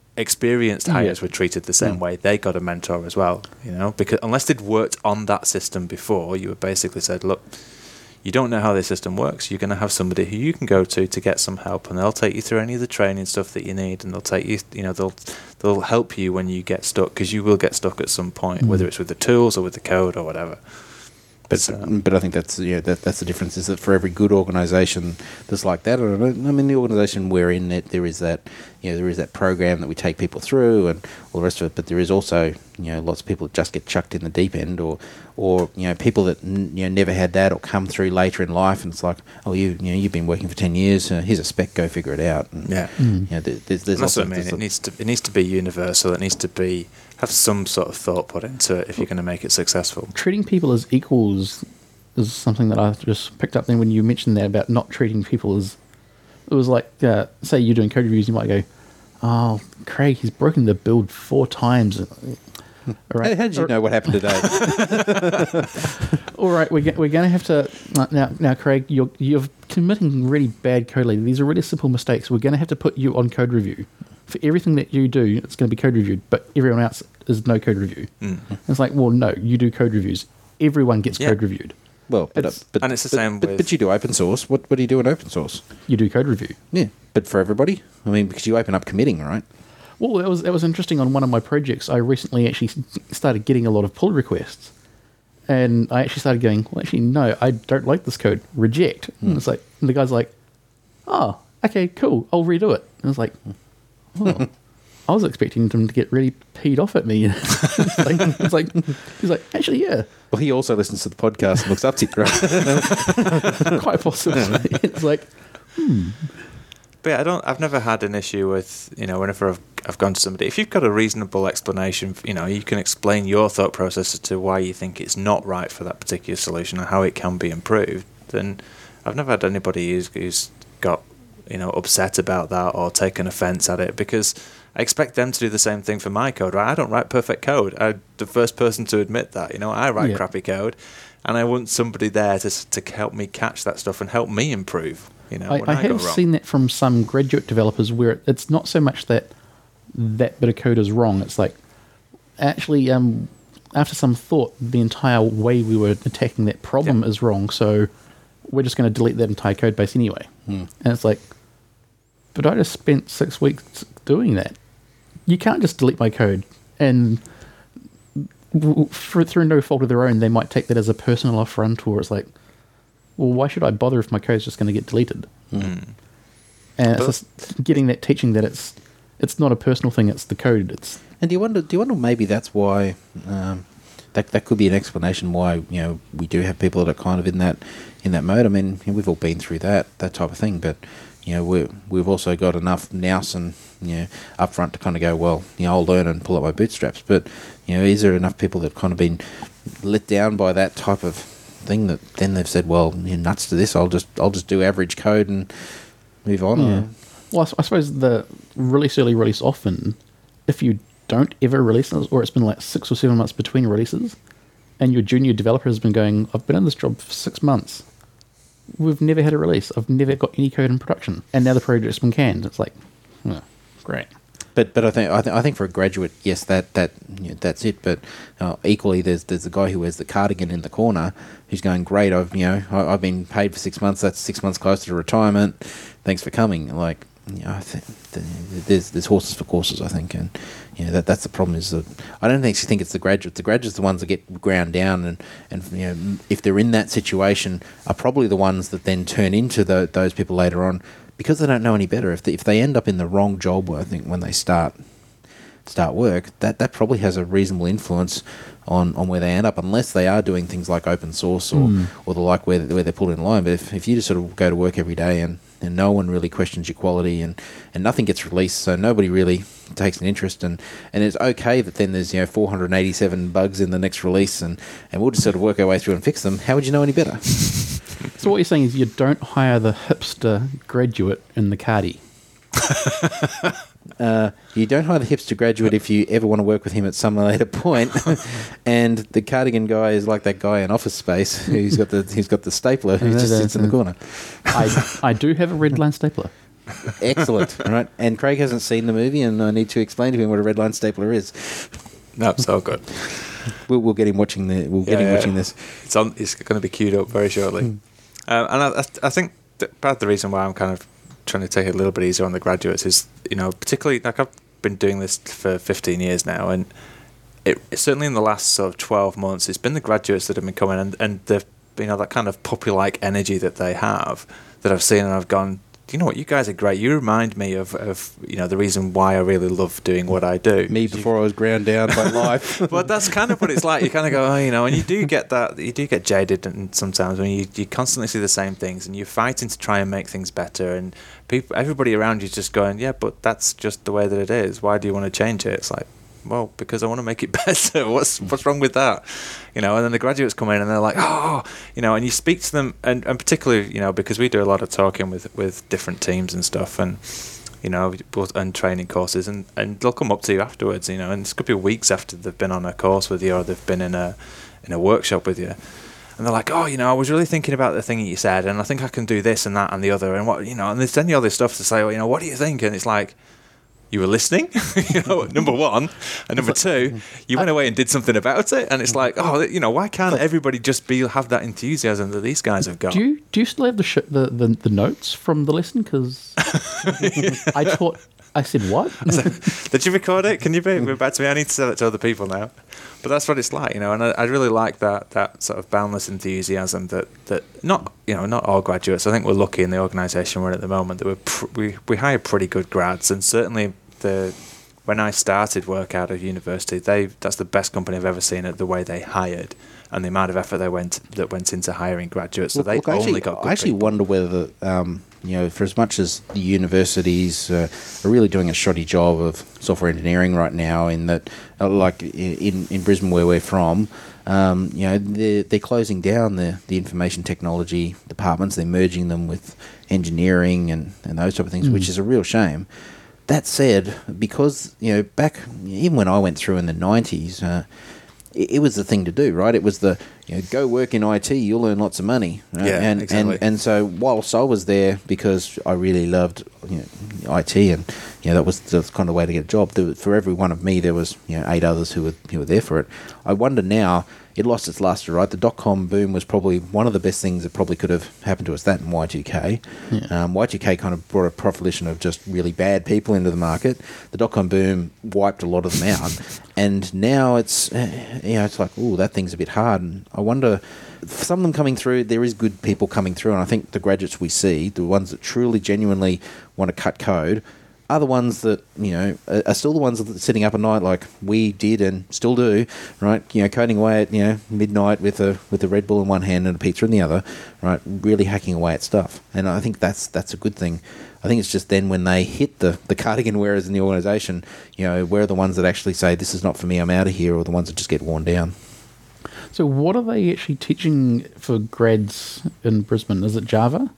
experienced hires Yeah. were treated the same Mm. way. They got a mentor as well, you know, because unless they'd worked on that system before, you were basically said, look, you don't know how this system works. You're going to have somebody who you can go to to get some help, and they'll take you through any of the training stuff that you need, and they'll take you, you know, they'll they'll help you when you get stuck, because you will get stuck at some point, Mm. whether it's with the tools or with the code or whatever. But So- but I think that's yeah that that's the difference, is that for every good organisation that's like that, and I I mean the organisation we're in, that there is that you know there is that program that we take people through and all the rest of it, but there is also you know lots of people that just get chucked in the deep end, or or you know people that n- you know never had that or come through later in life, and it's like, oh, you you know you've been working for ten years, uh, here's a spec, go figure it out. And, Yeah. Mm. you know, there, there's, there's And that's also, what I mean. there's It a- needs to it needs to be universal. It needs to be have some sort of thought put into it if you're going to make it successful. Treating people as equals is something that I just picked up then when you mentioned that about not treating people as... It was like, uh, say you're doing code reviews, you might go, oh, Craig, he's broken the build four times. All How, how did you know what happened today? All right, we're, go- we're going to have to... uh, Now, now Craig, you're, you're committing really bad code lately. These are really simple mistakes. We're going to have to put you on code review. For everything that you do, it's going to be code reviewed, but everyone else is no code review. Mm. It's like, well, no, you do code reviews. Everyone gets Yeah. code reviewed. Well, but, It's- but and it's the but, same But, with- but you do open source. What what do you do in open source? You do code review. Yeah, but for everybody. I mean, because you open up committing, right? Well, that was that was interesting. On one of my projects, I recently actually s- started getting a lot of pull requests, and I actually started going, well, actually, no, I don't like this code. Reject. And it's like, and the guy's like, oh, okay, cool, I'll redo it. And I was like, oh, I was expecting them to get really peed off at me. it's like, it's like, he's like, actually, yeah, Well, he also listens to the podcast and looks up to you, right? quite possibly. It's like, But yeah, I don't. I've never had an issue with, you know, whenever I've I've gone to somebody. If you've got a reasonable explanation, you know, you can explain your thought process as to why you think it's not right for that particular solution and how it can be improved. Then I've never had anybody who's who's got, you know, upset about that or taken offence at it, because I expect them to do the same thing for my code. Right? I don't write perfect code. I'm the first person to admit that. You know, I write Yeah. crappy code, and I want somebody there to s- to help me catch that stuff and help me improve. You know, I, when I I, go have wrong. seen that from some graduate developers where it's not so much that that bit of code is wrong. It's like, actually, um, after some thought, the entire way we were attacking that problem Yeah. is wrong, so we're just going to delete that entire code base anyway. And it's like, but I just spent six weeks doing that. You can't just delete my code. And w- w- for, through no fault of their own, they might take that as a personal affront, or it's like, well, why should I bother if my code's just going to get deleted? Mm. And But- it's just getting that teaching that it's it's not a personal thing; it's the code. It's And do you wonder? Do you wonder maybe that's why? Um, that that could be an explanation why you know we do have people that are kind of in that in that mode. I mean, you know, we've all been through that that type of thing, but you know we we've also got enough nous and you know up front to kind of go, well, you know, I'll learn and pull up my bootstraps. But you know, is there enough people that have kind of been let down by that type of thing that then they've said, well, you're nuts to this. I'll just I'll just do average code and move on. yeah. Well, I s- I suppose the release early, release often. If you don't ever release it, or it's been like six or seven months between releases, and your junior developer has been going, I've been in this job for six months. We've never had a release. I've never got any code in production, and now the project's been canned. It's like, oh, great. But but I think I, th- I think for a graduate, yes, that that you know, that's it. But uh, equally, there's there's the guy who wears the cardigan in the corner who's going, great. I've you know I, I've been paid for six months. That's six months closer to retirement. Thanks for coming. Like you know, I think the, there's there's horses for courses. I think, and you know that that's the problem is that I don't actually think it's the graduates. The graduates, are the ones that get ground down, and and you know if they're in that situation, are probably the ones that then turn into the, those people later on. Because they don't know any better. If they, if they end up in the wrong job, I think when they start start work, that, that probably has a reasonable influence on, on where they end up, unless they are doing things like open source or, Mm. or the like where, where they're pulled in line. But if, if you just sort of go to work every day and, and no one really questions your quality and, and nothing gets released, so nobody really takes an interest, and, and it's okay that then there's you know four hundred eighty-seven bugs in the next release, and, and we'll just sort of work our way through and fix them. How would you know any better? So what you're saying is you don't hire the hipster graduate in the cardi. Uh, you don't hire the hipster graduate if you ever want to work with him at some later point. And the cardigan guy is like that guy in Office Space who's got the he's got the stapler who Yeah, just the- sits in the the- corner. I I do have a red line stapler. Excellent. All right. And Craig hasn't seen the movie, and I need to explain to him what a red line stapler is. No, so good. We'll, we'll get him watching the. We'll get Yeah, him yeah. watching this. It's on. It's going to be queued up very shortly. Hmm. Um, and I, I I think that part of the reason why I'm kind of trying to take it a little bit easier on the graduates is, you know, particularly like I've been doing this for fifteen years now, and it certainly in the last sort of twelve months, it's been the graduates that have been coming, and and the, you know, that kind of puppy-like energy that they have that I've seen, and I've gone, you know what, you guys are great. You remind me of, of you know, the reason why I really love doing what I do. Me before I was ground down by life. But that's kind of what it's like. You kind of go, oh, you know, and you do get that, you do get jaded, and sometimes when you, you constantly see the same things, and you're fighting to try and make things better, and people, everybody around you's just going, yeah, but that's just the way that it is. Why do you want to change it? It's like, well, because I want to make it better. What's what's wrong with that? You know, and then the graduates come in and they're like, oh, you know, and you speak to them, and, and particularly, you know, because we do a lot of talking with, with different teams and stuff, and, you know, and training courses, and, and they'll come up to you afterwards, you know, and this could be weeks after they've been on a course with you, or they've been in a in a workshop with you. And they're like, oh, you know, I was really thinking about the thing that you said, and I think I can do this and that and the other, and what, you know, and they send you all this stuff to say, well, you know, what do you think? And it's like, you were listening, you know, number one, and number two, you went away and did something about it, and it's like, oh, you know, why can't everybody just be have that enthusiasm that these guys have got? Do you do you still have the sh- the, the the notes from the lesson? Because I taught. I said what? So, did you record it? Can you bring it back to me? I need to sell it to other people now. But that's what it's like, you know, and I, I really like that that sort of boundless enthusiasm that, that not, you know, not all graduates. I think we're lucky in the organisation we're in at the moment that we're pr- we we hire pretty good grads, and certainly the when I started work out of university, they that's the best company I've ever seen at the way they hired and the amount of effort they went that went into hiring graduates. So Look, they look, I only actually, got good I actually people. wonder whether, um, you know, for as much as the universities uh, are really doing a shoddy job of software engineering right now, in that, uh, like in, in Brisbane where we're from, um, you know, they're, they're closing down the, the information technology departments. They're merging them with engineering and, and those type of things, mm. which is a real shame. That said, because, you know, back, even when I went through in the nineties, uh, it, it was the thing to do, right? It was the, you know, go work in I T, you'll earn lots of money. Right? Yeah, and, exactly. And, and so whilst I was there, because I really loved, you know, I T, and, you know, that was the kind of way to get a job, there, for every one of me, there was, you know, eight others who were, who were there for it. I wonder now, it lost its luster, right? The dot-com boom was probably one of the best things that probably could have happened to us, that and Y two K. Yeah. Um, Y two K kind of brought a proliferation of just really bad people into the market. The dot-com boom wiped a lot of them out. And now it's, uh, you know, it's like, ooh, that thing's a bit hard. And I wonder, for some of them coming through, there is good people coming through. And I think the graduates we see, the ones that truly, genuinely want to cut code, are the ones that, you know, are still the ones that are sitting up at night like we did and still do, right? You know, coding away at, you know, midnight with a with a Red Bull in one hand and a pizza in the other, right? Really hacking away at stuff. And I think that's that's a good thing. I think it's just then when they hit the, the cardigan wearers in the organisation, you know, we're the ones that actually say, this is not for me, I'm out of here, or the ones that just get worn down. So what are they actually teaching for grads in Brisbane? Is it Java?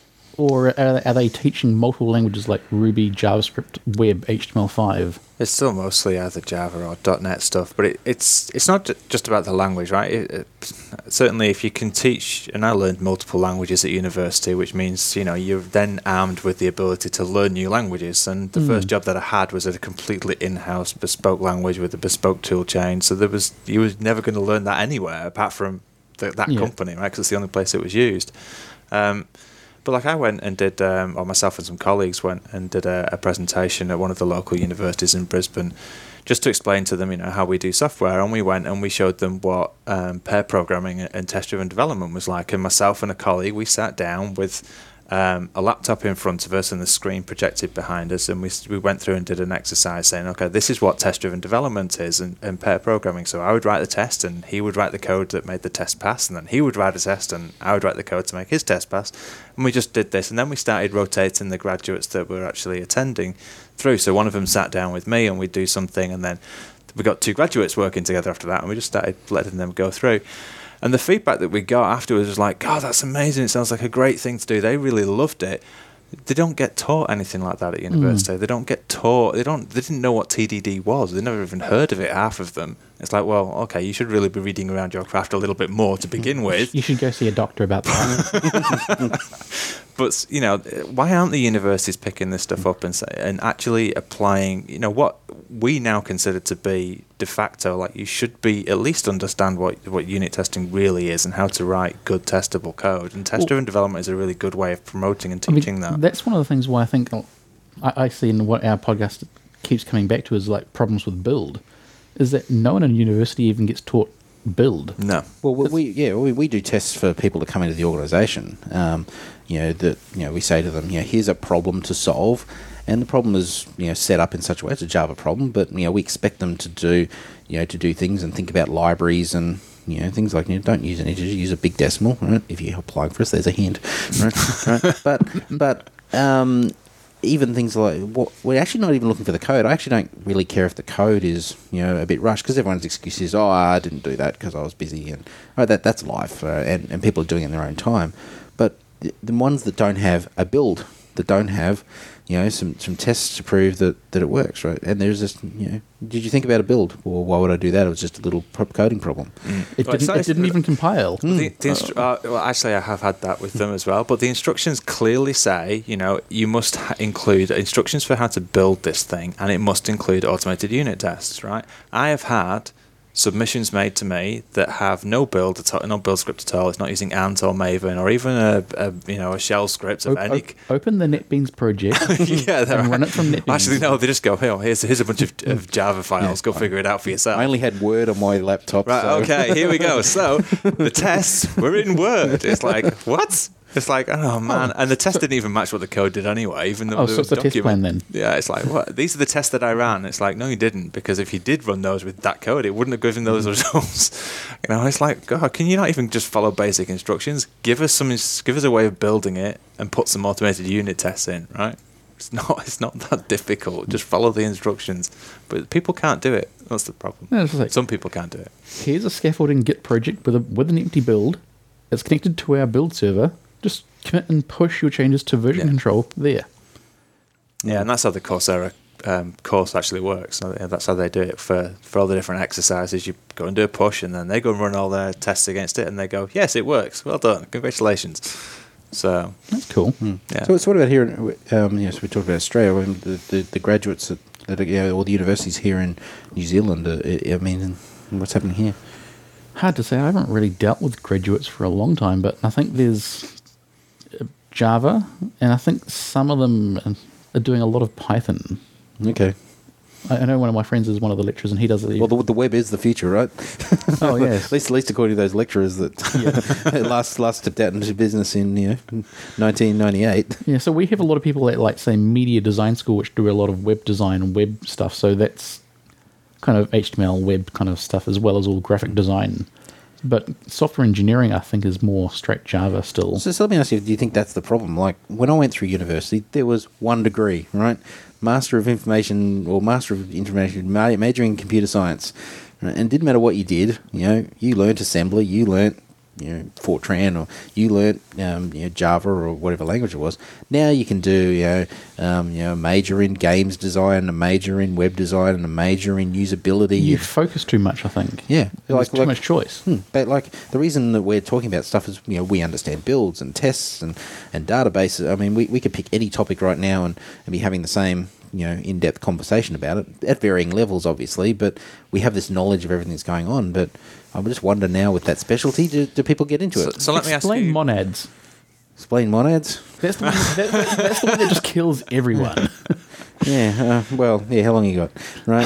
Or are they, are they teaching multiple languages like Ruby, JavaScript, Web, H T M L five? It's still mostly either Java or .NET stuff, but it, it's it's not just about the language, right? It, it, certainly, if you can teach, and I learned multiple languages at university, which means, you know, you're then armed with the ability to learn new languages. And the mm. first job that I had was at a completely in-house bespoke language with a bespoke tool chain. So there was you was never going to learn that anywhere apart from the, that yeah. company, right? Because it's the only place it was used. Um, But like I went and did, um, or myself and some colleagues went and did a, a presentation at one of the local universities in Brisbane, just to explain to them, you know, how we do software. And we went and we showed them what um, pair programming and test-driven development was like. And myself and a colleague, we sat down with um, a laptop in front of us and the screen projected behind us, and we we went through and did an exercise saying, okay, this is what test-driven development is and, and pair programming. So I would write the test and he would write the code that made the test pass, and then he would write a test and I would write the code to make his test pass. And we just did this, and then we started rotating the graduates that were actually attending through. So one of them sat down with me and we'd do something, and then we got two graduates working together after that, and we just started letting them go through. And the feedback that we got afterwards was like, God, that's amazing. It sounds like a great thing to do. They really loved it. They don't get taught anything like that at university. Mm. They don't get taught. They don't. They didn't know what T D D was. They never even heard of it. Half of them. It's like, well, okay, you should really be reading around your craft a little bit more to begin with. You should go see a doctor about that. But you know, why aren't the universities picking this stuff up and and actually applying? You know, what we now consider to be de facto, like you should be at least understand what what unit testing really is and how to write good testable code. And test-driven well, development is a really good way of promoting and teaching I mean, that. That's one of the things why I think I, I see in what our podcast keeps coming back to is like problems with build, is that no one in university even gets taught build. No. Well, we yeah we, we do tests for people to come into the organisation. Um, you know that you know we say to them, you know, here's a problem to solve, and the problem is you know set up in such a way it's a Java problem, but you know we expect them to do you know to do things and think about libraries and you know things like you know, don't use an integer, use a big decimal. Right? If you're applying for us, there's a hint. Right? right? But but um, even things like what we're actually not even looking for the code. I actually don't really care if the code is you know a bit rushed because everyone's excuse is oh I didn't do that because I was busy and oh that that's life uh, and and people are doing it in their own time. But the, the ones that don't have a build, that don't have you know some, some tests to prove that, that it works, right? And there's this you know did you think about a build? Well, why would I do that? It was just a little coding problem. Mm. It didn't, it didn't even compile. Mm. The, the instru- uh, well, actually, I have had that with them as well. But the instructions clearly say, you know, you must ha- include instructions for how to build this thing, and it must include automated unit tests, right? I have had submissions made to me that have no build at all, no build script at all. It's not using Ant or Maven or even a, a you know a shell script of o- any. O- open the NetBeans project. yeah, and right. run it from NetBeans. Actually, no, they just go, hey, here's here's a bunch of, of Java files. Yeah, go figure it out for yourself. I only had Word on my laptop. Right. So. Okay. Here we go. So the tests were in Word. It's like what? It's like, oh man, oh, and the test so, didn't even match what the code did anyway. Even though oh, so it's the test plan then. Yeah, it's like, what? These are the tests that I ran. It's like, no, you didn't, because if you did run those with that code, it wouldn't have given those results. You know, it's like, God, can you not even just follow basic instructions? Give us some, give us a way of building it and put some automated unit tests in, right? It's not, it's not that difficult. Just follow the instructions, but people can't do it. That's the problem. No, it's like, some people can't do it. Here's a scaffolding Git project with a with an empty build. It's connected to our build server. Just commit and push your changes to version yeah. control there. Yeah, and that's how the Coursera um, course actually works. So that's how they do it for, for all the different exercises. You go and do a push, and then they go and run all their tests against it, and they go, yes, it works. Well done. Congratulations. So that's cool. Hmm. Yeah. So, so what about here? Um, yes, we talked about Australia. I mean, the, the, the graduates that, that are, you know, all the universities here in New Zealand. Uh, I mean, what's happening here? Hard to say. I haven't really dealt with graduates for a long time, but I think there's Java, and I think some of them are doing a lot of Python. Okay. I, I know one of my friends is one of the lecturers, and he does it. Well, the, the web is the future, right? Oh, yes. at least, at least according to those lecturers that yeah. last last stepped out into business in you know nineteen ninety-eight. Yeah, so we have a lot of people at, like, say, media design school, which do a lot of web design and web stuff. So that's kind of H T M L web kind of stuff, as well as all graphic design. But software engineering, I think, is more straight Java still. So, so let me ask you, do you think that's the problem? Like, when I went through university, there was one degree, right? Master of Information, or Master of Information, major in Computer Science. Right? And it didn't matter what you did, you know, you learnt assembly, you learnt, you know, Fortran, or you learnt, um, you know, Java, or whatever language it was. Now you can do, you know, um, you know, a major in games design, a major in web design, and a major in usability. You focus too much, I think. Yeah, there's like, too like, much choice. Hmm, but like the reason that we're talking about stuff is, you know, we understand builds and tests and, and databases. I mean, we, we could pick any topic right now and, and be having the same, you know, in-depth conversation about it at varying levels, obviously. But we have this knowledge of everything that's going on. But I just wonder now, with that specialty, do, do people get into so, it? So let me Explain ask you. monads. Explain monads? That's the one that, that's the one that just kills everyone. Yeah, uh, well, yeah, how long you got, right?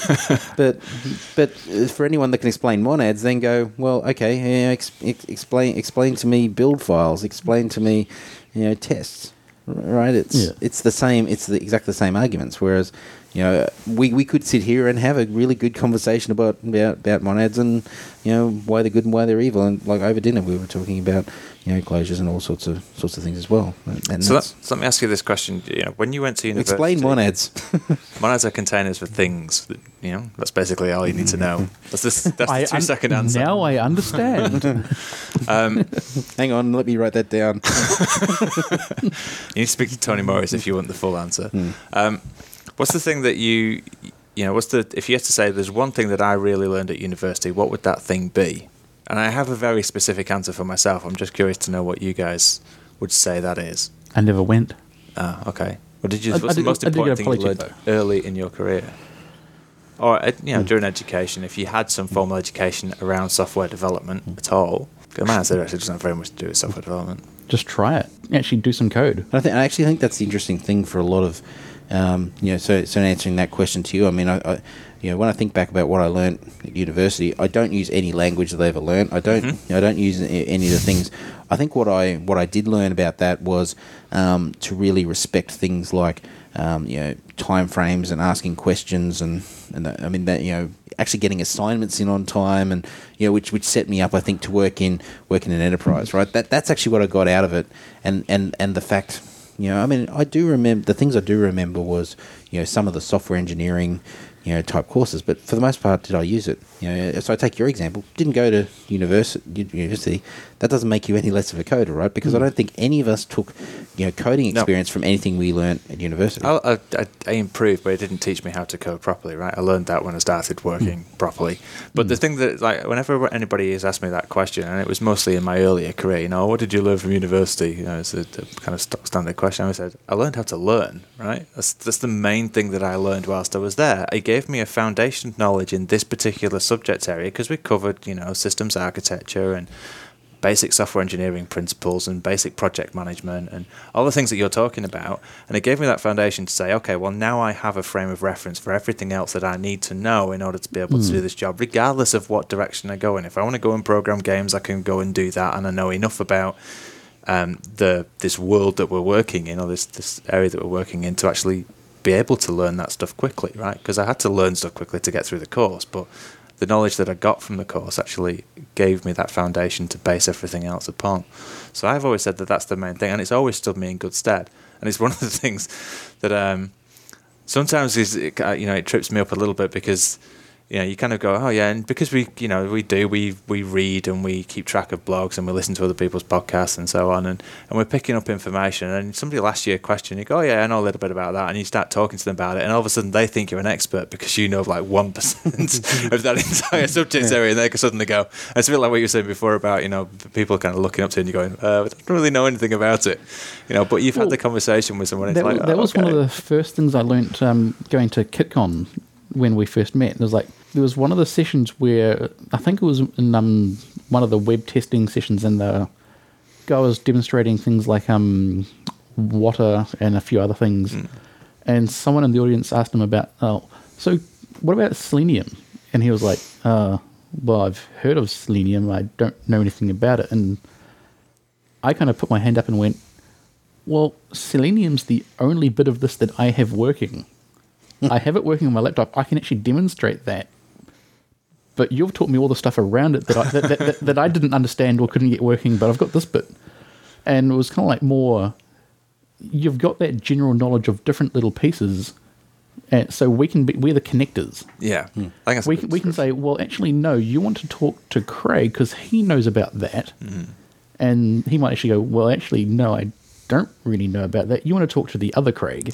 but but for anyone that can explain monads, then go, well, okay, yeah, ex- ex- explain explain to me build files, explain to me, you know, tests, right? It's yeah. it's the same, it's the exactly the same arguments. Whereas, you know, we, we could sit here and have a really good conversation about, about about monads and, you know, why they're good and why they're evil. And like over dinner, we were talking about, you know, closures and all sorts of sorts of things as well. And so, that, so let me ask you this question: you know, when you went to university, explain monads. Monads are containers for things. That, you know, that's basically all you need to know. That's this. That's the two un- second answer. Now I understand. um, Hang on, let me write that down. You need to speak to Tony Morris if you want the full answer. Hmm. Um, what's the thing that you, you know, what's the if you had to say there's one thing that I really learned at university, what would that thing be? And I have a very specific answer for myself. I'm just curious to know what you guys would say that is. I never went. Ah, okay. Well, did you? I- What's I the did- most I did get a important thing you polytech, learned though. early in your career? Or uh, you know, Hmm. during education, if you had some formal education around software development at all, because my answer actually doesn't have very much to do with software development. Just try it. Actually, do some code. I think I actually think that's the interesting thing for a lot of, um, you know. So, so answering that question to you, I mean, I, I, you know, when I think back about what I learned at university, I don't use any language that I ever learned. I don't, Mhm. I don't use a- any of the things. I think what I what I did learn about that was um, to really respect things like, um, you know, time frames and asking questions and and that, I mean that you know actually getting assignments in on time and you know which which set me up I think to work in work in an enterprise, right? That that's actually what I got out of it, and and and the fact. You know, I mean, I do remember the things I do remember was, you know, some of the software engineering, you know, type courses. But for the most part, did I use it? You know, so I take your example. Didn't go to university. University. That doesn't make you any less of a coder, right? Because I don't think any of us took, you know, coding No. experience from anything we learned at university. I, I, I- I improved, but it didn't teach me how to code properly, right? I learned that when I started working properly. But the thing that, like, whenever anybody has asked me that question, and it was mostly in my earlier career, you know, what did you learn from university? You know, it's a, a kind of st- standard question. I said, I learned how to learn, right? That's, that's the main thing that I learned whilst I was there. It gave me a foundation of knowledge in this particular subject area because we covered, you know, systems architecture and basic software engineering principles and basic project management and all the things that you're talking about. And it gave me that foundation to say, okay, well, now I have a frame of reference for everything else that I need to know in order to be able to do this job, regardless of what direction I go in. If I want to go and program games, I can go and do that. And I know enough about um, the this world that we're working in, or this, this area that we're working in, to actually be able to learn that stuff quickly, right? Because I had to learn stuff quickly to get through the course, but the knowledge that I got from the course actually gave me that foundation to base everything else upon. So I've always said that that's the main thing, and it's always stood me in good stead. And it's one of the things that um, sometimes is it, uh, you know, it trips me up a little bit because, you know, you kind of go, oh yeah, and because we, you know, we do, we we read and we keep track of blogs and we listen to other people's podcasts and so on, and, and we're picking up information, and somebody will ask you a question, you go, oh yeah, I know a little bit about that, and you start talking to them about it, and all of a sudden they think you're an expert because you know like one percent of that entire subject area, and they can suddenly go, and it's a bit like what you were saying before about, you know, people kind of looking up to you and you're going, uh, I don't really know anything about it, you know, but you've Well, had the conversation with someone, and That, it's like, was, that oh, was okay. one of the first things I learnt um, going to KitCon when we first met. It was like there was one of the sessions where I think it was in um, one of the web testing sessions, and the guy was demonstrating things like um, water and a few other things. Mm. And someone in the audience asked him about, oh, so what about selenium? And he was like, uh, well, I've heard of selenium. I don't know anything about it. And I kind of put my hand up and went, well, selenium's the only bit of this that I have working. I have it working on my laptop. I can actually demonstrate that. But you've taught me all the stuff around it that I, that, that, that, that I didn't understand or couldn't get working, but I've got this bit. And it was kind of like more, you've got that general knowledge of different little pieces, and so we can be, we're the connectors. Yeah, I think that's a We good can, we can description. say, well, actually, no, you want to talk to Craig because he knows about that. Mm-hmm. And he might actually go, well, actually, no, I don't really know about that. You want to talk to the other Craig.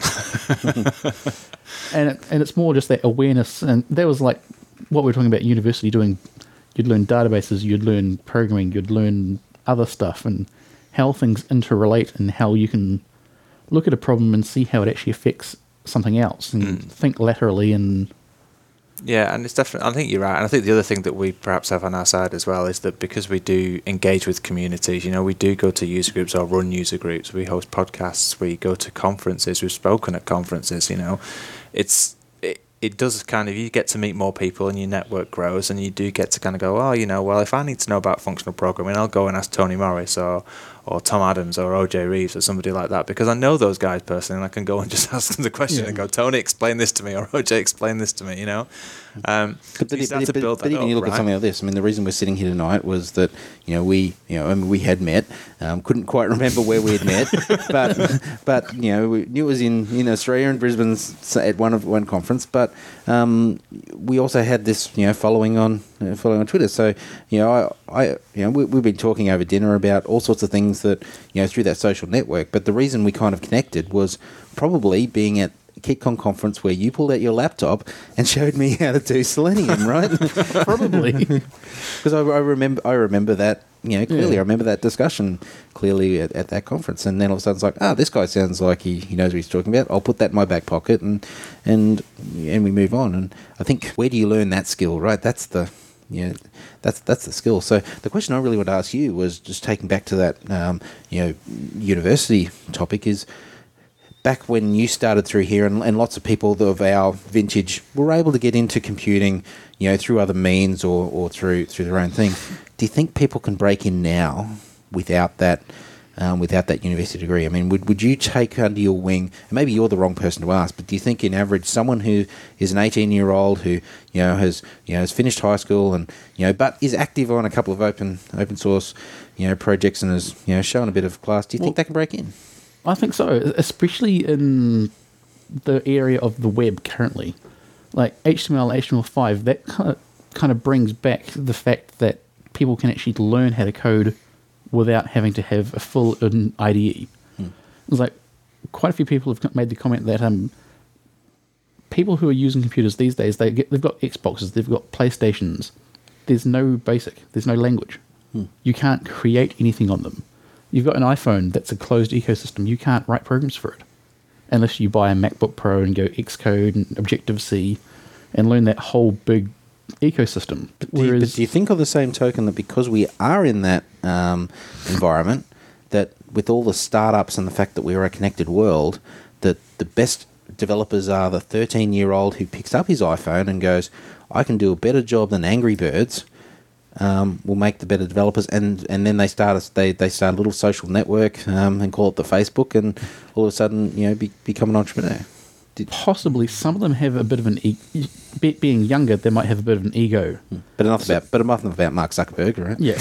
and, it, and it's more just that awareness. And that was like what we were talking about at university doing. You'd learn databases, you'd learn programming, you'd learn other stuff and how things interrelate and how you can look at a problem and see how it actually affects something else and Mm. think laterally. And Yeah, and it's definitely, I think you're right. And I think the other thing that we perhaps have on our side as well is that because we do engage with communities, you know, we do go to user groups or run user groups, we host podcasts, we go to conferences, we've spoken at conferences, you know, it's, it, it does kind of, you get to meet more people and your network grows, and you do get to kind of go, oh, you know, well, if I need to know about functional programming, I'll go and ask Tony Morris, or, or Tom Adams or O J Reeves or somebody like that, because I know those guys personally, and I can go and just ask them the question Yeah. and go, Tony, explain this to me, or O J, explain this to me, you know. Um, But, but, you start but, to but, build but that even up, you look right? at something like this. I mean, the reason we're sitting here tonight was that you know we you know I mean, we had met. Um, couldn't quite remember where we had met, but but you know we knew it was in, in Australia in Brisbane s- at one of one conference. But um, we also had this you know following on uh, following on Twitter. So you know I, I you know we, we've been talking over dinner about all sorts of things that you know through that social network. But the reason we kind of connected was probably being at KitCon conference where you pulled out your laptop and showed me how to do Selenium, right? Probably. Because I, I remember, I remember that, you know, clearly. Yeah. I remember that discussion clearly at, at that conference, and then all of a sudden it's like, ah, this guy sounds like he, he knows what he's talking about. I'll put that in my back pocket, and and and we move on. And I think, where do you learn that skill, right? That's the you know, that's that's the skill. So the question I really want to ask you was just taking back to that, um, you know, university topic is. Back when you started through here, and, and lots of people of our vintage were able to get into computing, you know, through other means or, or through through their own thing. Do you think people can break in now without that, um, without that university degree? I mean, would would you take under your wing? And maybe you're the wrong person to ask, but do you think, in average, someone who is an eighteen-year-old who you know has you know has finished high school and you know but is active on a couple of open open source you know projects and has you know shown a bit of class, do you Well, think they can break in? I think so, especially in the area of the web currently. Like H T M L, H T M L five, that kind of, kind of brings back the fact that people can actually learn how to code without having to have a full I D E. Hmm. It's like quite a few people have made the comment that um, people who are using computers these days, they get, they've got Xboxes, they've got PlayStations. There's no basic, there's no language. Hmm. You can't create anything on them. You've got an iPhone that's a closed ecosystem. You can't write programs for it unless you buy a MacBook Pro and go Xcode and Objective-C and learn that whole big ecosystem. But do, you, but do you think on the same token that because we are in that um, environment, that with all the startups and the fact that we're a connected world, that the best developers are the thirteen-year-old who picks up his iPhone and goes, I can do a better job than Angry Birds, Um, will make the better developers, and, and then they start a, they they start a little social network um, and call it the Facebook, and all of a sudden you know be, become an entrepreneur. Did, Possibly some of them have a bit of an e- be, being younger, they might have a bit of an ego. but enough about but enough about Mark Zuckerberg, right? Yeah.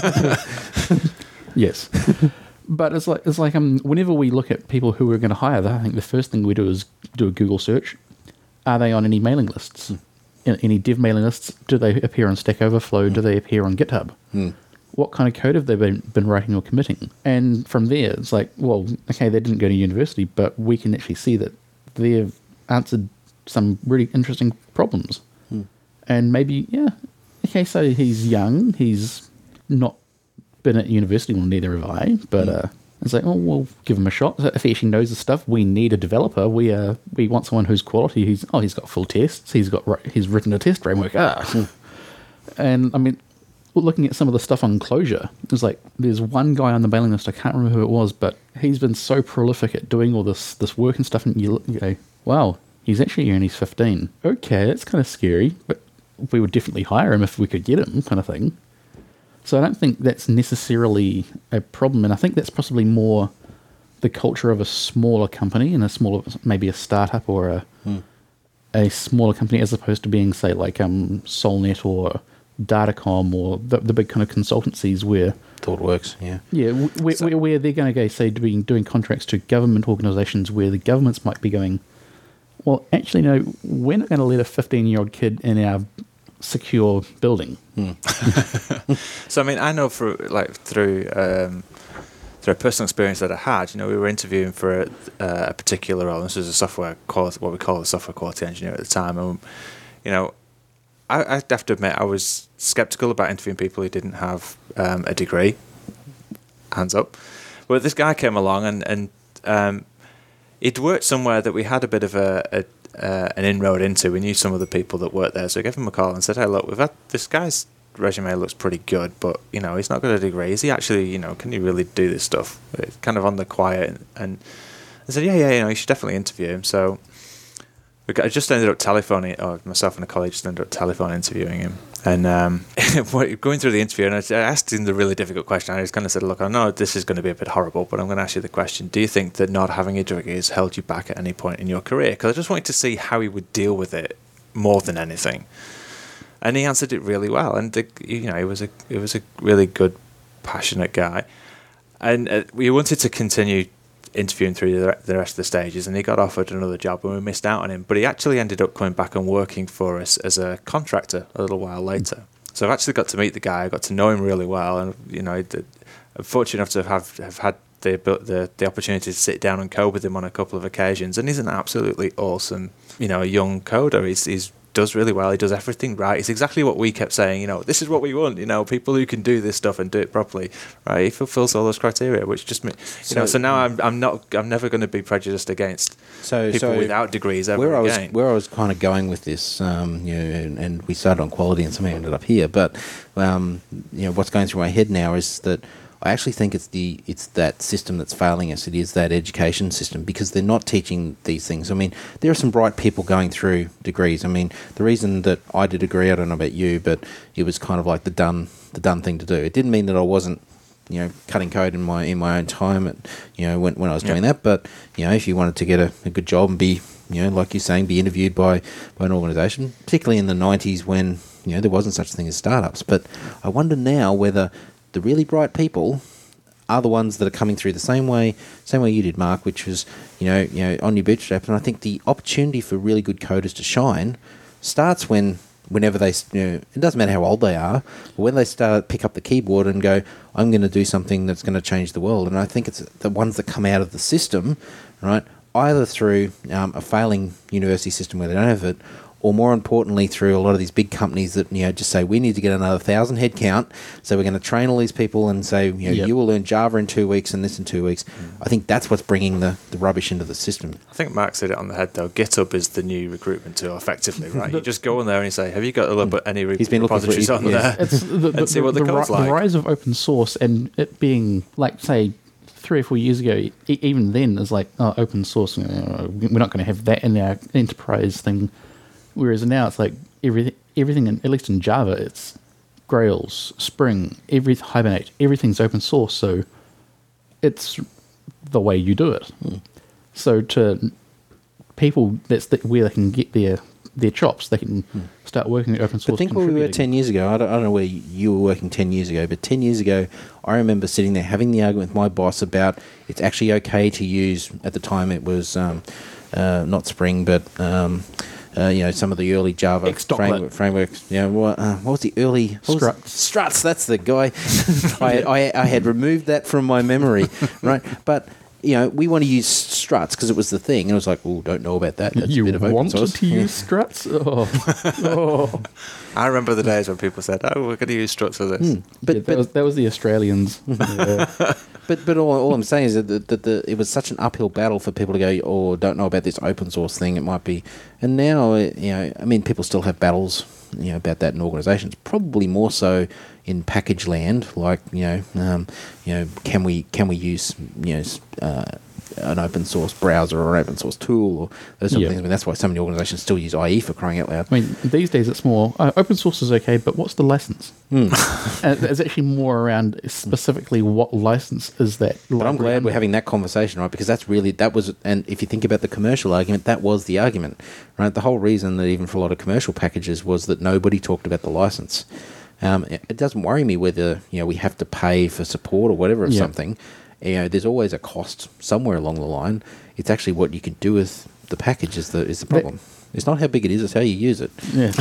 Yes. But it's like it's like um whenever we look at people who we're going to hire, I think the first thing we do is do a Google search. Are they on any mailing lists? Hmm. Any dev mailing lists? Do they appear on Stack Overflow? Mm. Do they appear on GitHub? Mm. What kind of code have they been, been writing or committing? And from there, it's like, well, okay, they didn't go to university, but we can actually see that they've answered some really interesting problems. Mm. And maybe, yeah, okay, so he's young, he's not been at university, well, neither have I, but mm. uh, it's like, oh, we'll give him a shot. If he actually knows the stuff, we need a developer. We uh, we want someone who's quality. He's oh, he's got full tests. He's got he's written a test framework. Ah, and I mean, looking at some of the stuff on Clojure, it's like there's one guy on the mailing list. I can't remember who it was, but he's been so prolific at doing all this this work and stuff. And you, you go, wow, he's actually only fifteen. Okay, that's kind of scary, but we would definitely hire him if we could get him, kind of thing. So I don't think that's necessarily a problem, and I think that's possibly more the culture of a smaller company and a smaller, maybe a startup or a hmm. a smaller company, as opposed to being, say, like um, Solnet or Datacom or the, the big kind of consultancies where ThoughtWorks, yeah, yeah, where, so, where, where they're going to go, say, doing doing contracts to government organisations where the governments might be going, well, actually, no, we're not going to let a fifteen-year-old kid in our secure building. Hmm. So I mean, I know for like through um, through a personal experience that I had, you know, we were interviewing for a, uh, a particular role. This was a software quality, what we call a software quality engineer at the time, and you know, I, I have to admit I was skeptical about interviewing people who didn't have um, a degree. Hands up. But this guy came along and and um, he'd worked somewhere that we had a bit of a, a Uh, an inroad into. We knew some of the people that worked there, so I gave him a call and said, hey, look, we've had this guy's resume looks pretty good, but you know, he's not got a degree. Is he actually, you know, can he really do this stuff? It's kind of on the quiet. And I said, yeah, yeah, you know, you should definitely interview him. So we got, I just ended up telephoning, or myself and a colleague just ended up telephone interviewing him. And um, going through the interview, and I asked him the really difficult question. I just kind of said, look, I know this is going to be a bit horrible, but I'm going to ask you the question. Do you think that not having a degree has held you back at any point in your career? Because I just wanted to see how he would deal with it more than anything. And he answered it really well. And, the, you know, he was a, he was a really good, passionate guy. And uh, we wanted to continue interviewing through the, the rest of the stages, and he got offered another job and we missed out on him, but he actually ended up coming back and working for us as a contractor a little while later. So I've actually got to meet the guy, I got to know him really well, and you know, the, I'm fortunate enough to have, have had the, the the opportunity to sit down and code with him on a couple of occasions, and he's an absolutely awesome, you know, a young coder. He's he's does really well. He does everything right. It's exactly what we kept saying, you know, this is what we want, you know, people who can do this stuff and do it properly, right? He fulfills all those criteria, which just, you so, know, so now I'm I'm not, I'm never going to be prejudiced against so, people so without degrees ever where again. I was, where I was kind of going with this, um, you know, and, and we started on quality and somehow ended up here, but, um, you know, what's going through my head now is that I actually think it's the it's that system that's failing us. It is that education system, because they're not teaching these things. I mean, there are some bright people going through degrees. I mean, the reason that I did a degree, I don't know about you, but it was kind of like the done the done thing to do. It didn't mean that I wasn't, you know, cutting code in my in my own time, at, you know, when when I was doing yeah. that. But you know, if you wanted to get a, a good job and be, you know, like you're saying, be interviewed by by an organisation, particularly in the nineties when, you know, there wasn't such a thing as startups. But I wonder now whether the really bright people are the ones that are coming through the same way, same way you did, Mark, which was, you know, you know, on your bootstraps. And I think the opportunity for really good coders to shine starts when, whenever they, you know, it doesn't matter how old they are, but when they start pick up the keyboard and go, I'm going to do something that's going to change the world. And I think it's the ones that come out of the system, right, either through um, a failing university system where they don't have it, or more importantly, through a lot of these big companies that, you know, just say, we need to get another thousand head count, so we're going to train all these people and say, you know, yep. you will learn Java in two weeks and this in two weeks. Mm. I think that's what's bringing the, the rubbish into the system. I think Mark said it on the head, though. GitHub is the new recruitment tool, effectively, right? You just go on there and you say, have you got a little bit any re- He's been repositories for, on yeah. there? It's the, the, and see what the, the, code's the, like. the rise of open source, and it being, like, say, three or four years ago, e- even then, is like, oh, open source, you know, we're not going to have that in our enterprise thing. Whereas now it's like everything, everything in, at least in Java, it's Grails, Spring, every Hibernate, everything's open source. So it's the way you do it. Mm. So to people, that's the, where they can get their their chops. They can mm. start working at open source. But think where we were ten years ago. I don't, I don't know where you were working ten years ago, but ten years ago, I remember sitting there having the argument with my boss about it's actually okay to use, at the time it was um, uh, not Spring, but... Um, Uh, you know, some of the early Java framework, frameworks. You know, what, uh, what was the early... Struts. Struts, that's the guy. I, I, I had removed that from my memory, right? But, you know, we want to use struts because it was the thing. And I was like, oh, don't know about that. That's you a bit of open wanted source. to use struts? Oh. oh. I remember the days when people said, oh, we're going to use struts for this. Mm. But, yeah, that, but was, that was the Australians. yeah. But but all, all I'm saying is that, the, that the, it was such an uphill battle for people to go, oh, don't know about this open source thing. It might be, and now you know, I mean, people still have battles, you know, about that in organisations. Probably more so in package land, like you know, um, you know, can we can we use you know uh, an open source browser or an open source tool or those sort yeah. of things. I mean, that's why so many organisations still use I E for crying out loud. I mean, these days it's more uh, open source is okay, but what's the license? Mm. And it's actually more around specifically what license is that. But I'm glad we're having that conversation, right? Because that's really, that was, and if you think about the commercial argument, that was the argument, right? The whole reason that even for a lot of commercial packages was that nobody talked about the license. Um, it, it doesn't worry me whether, you know, we have to pay for support or whatever of yeah. something. You know, there's always a cost somewhere along the line. It's actually what you can do with the package is the, is the problem. That, it's not how big it is, it's how you use it. Yeah.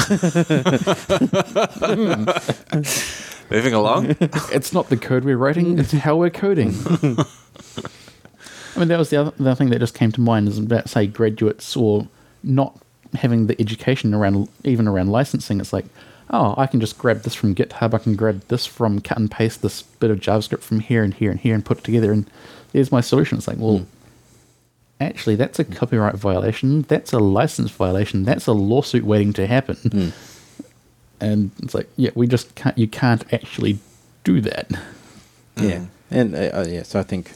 Moving along. It's not the code we're writing, it's how we're coding. I mean, that was the other, the other thing that just came to mind is about, say, graduates or not having the education around, even around licensing. It's like, oh, I can just grab this from GitHub, I can grab this from cut and paste this bit of JavaScript from here and here and here and put it together, and there's my solution. It's like, well, mm. actually, that's a copyright violation, that's a license violation, that's a lawsuit waiting to happen. Mm. And it's like, yeah, we just can't, you can't actually do that. Yeah. And uh, yeah, so I think,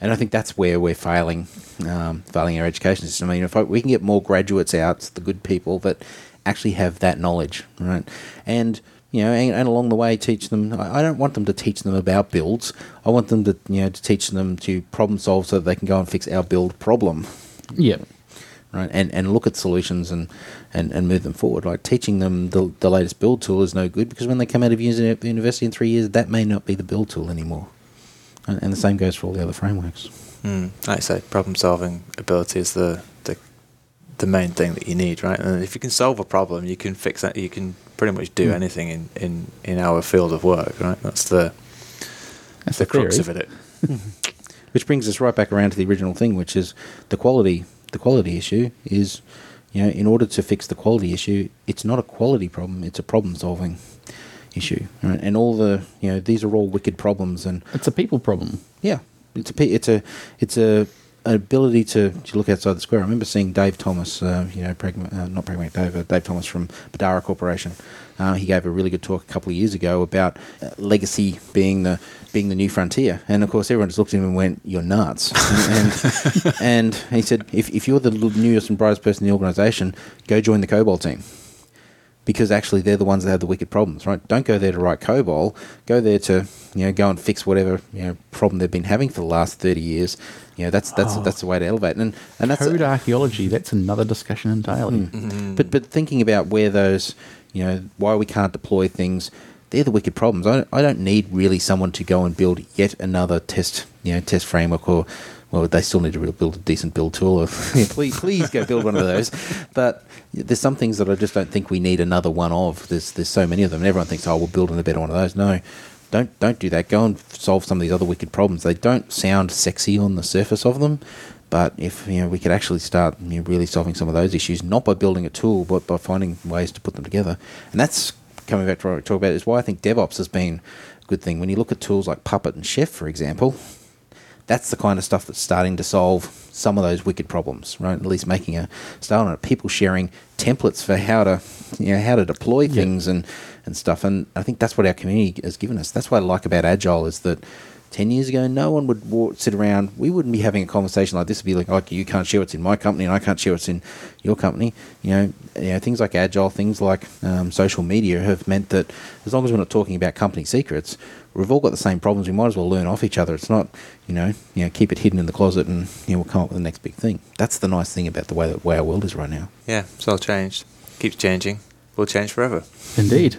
and I think that's where we're failing, um, failing our education system. I mean, if I, we can get more graduates out, the good people that actually have that knowledge, right? And you know, and, and along the way, teach them. I, I don't want them to teach them about builds. I want them to, you know, to teach them to problem solve so that they can go and fix our build problem. Yeah. Right, and and look at solutions and, and, and move them forward. Like teaching them the, the latest build tool is no good, because when they come out of uni- university in three years, that may not be the build tool anymore. And, and the same goes for all the other frameworks. Mm. Like I say, problem solving ability is the, the the main thing that you need, right? And if you can solve a problem, you can fix that. You can pretty much do mm. anything in, in, in our field of work, right? That's the That's the the crux theory. of it. Which brings us right back around to the original thing, which is the quality. The quality issue is, you know, in order to fix the quality issue, it's not a quality problem; it's a problem-solving issue. Right? And all the, you know, these are all wicked problems, and It's a people problem. yeah, it's a pe- it's a it's a an ability to, to look outside the square. I remember seeing Dave Thomas, uh, you know, Pragma- uh, not Pragmatic Dave, but Dave Thomas from Badara Corporation. Uh, he gave a really good talk a couple of years ago about uh, legacy being the being the new frontier, and of course everyone just looked at him and went, "You're nuts." and, and, and he said, "If if you're the newest and brightest person in the organisation, go join the COBOL team." Because actually they're the ones that have the wicked problems, right? Don't go there to write COBOL. Go there to, you know, go and fix whatever, you know, problem they've been having for the last thirty years. You know, that's that's Oh. that's the way to elevate. And and that's Code archaeology, that's another discussion entirely. Mm. Mm. But but thinking about where those, you know, why we can't deploy things, they're the wicked problems. I don't, I don't need really someone to go and build yet another test, you know, test framework, or, well, they still need to really build a decent build tool. Or, yeah, please, please go build one of those. But there's some things that I just don't think we need another one of. There's there's so many of them, and everyone thinks, oh, we're building a better one of those. No, don't don't do that. Go and solve some of these other wicked problems. They don't sound sexy on the surface of them, but if, you know, we could actually start, you know, really solving some of those issues, not by building a tool, but by finding ways to put them together. And that's coming back to what I talk about, is why I think DevOps has been a good thing. When you look at tools like Puppet and Chef, for example, that's the kind of stuff that's starting to solve some of those wicked problems, right? At least making a start on it. People sharing templates for how to, you know, how to deploy Yeah. things and, and stuff. And I think that's what our community has given us. That's what I like about Agile, is that ten years ago, no one would walk, sit around. We wouldn't be having a conversation like this. It'd be like, oh, you can't share what's in my company, and I can't share what's in your company. You know, you know, things like Agile, things like um, social media have meant that as long as we're not talking about company secrets, we've all got the same problems. We might as well learn off each other. It's not, you know, you know, keep it hidden in the closet, and, you know, we'll come up with the next big thing. That's the nice thing about the way that way our world is right now. Yeah, it's all changed. Keeps changing. Will change forever. Indeed.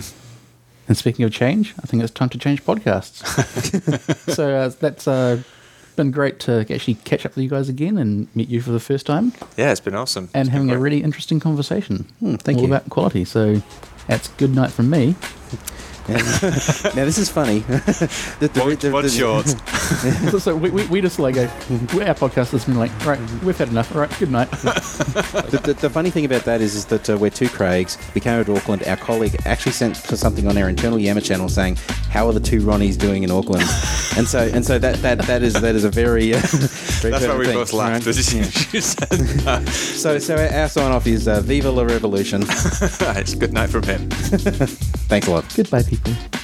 And speaking of change, I think it's time to change podcasts. so uh, that's uh, been great to actually catch up with you guys again and meet you for the first time, Yeah, it's been awesome. and It's having been a great. really interesting conversation. Hmm, thank all you. about quality. So that's good night from me. Now, this is funny. The- the- One, the- one the- short. so so we, we, we just like go, our podcast has been like, right, we've had enough. All right, good night. The, the, the funny thing about that is, is that uh, we're two Craigs. We came over to Auckland. Our colleague actually sent something on our internal Yammer channel saying, "How are the two Ronnies doing in Auckland?" and so and so that that, that is that is a very, uh, very That's why we thing, both laughed. right? as you Yeah. you said that. So so our, our sign off is uh, Viva la Revolution. It's good night from him. Thanks a lot. Goodbye, people.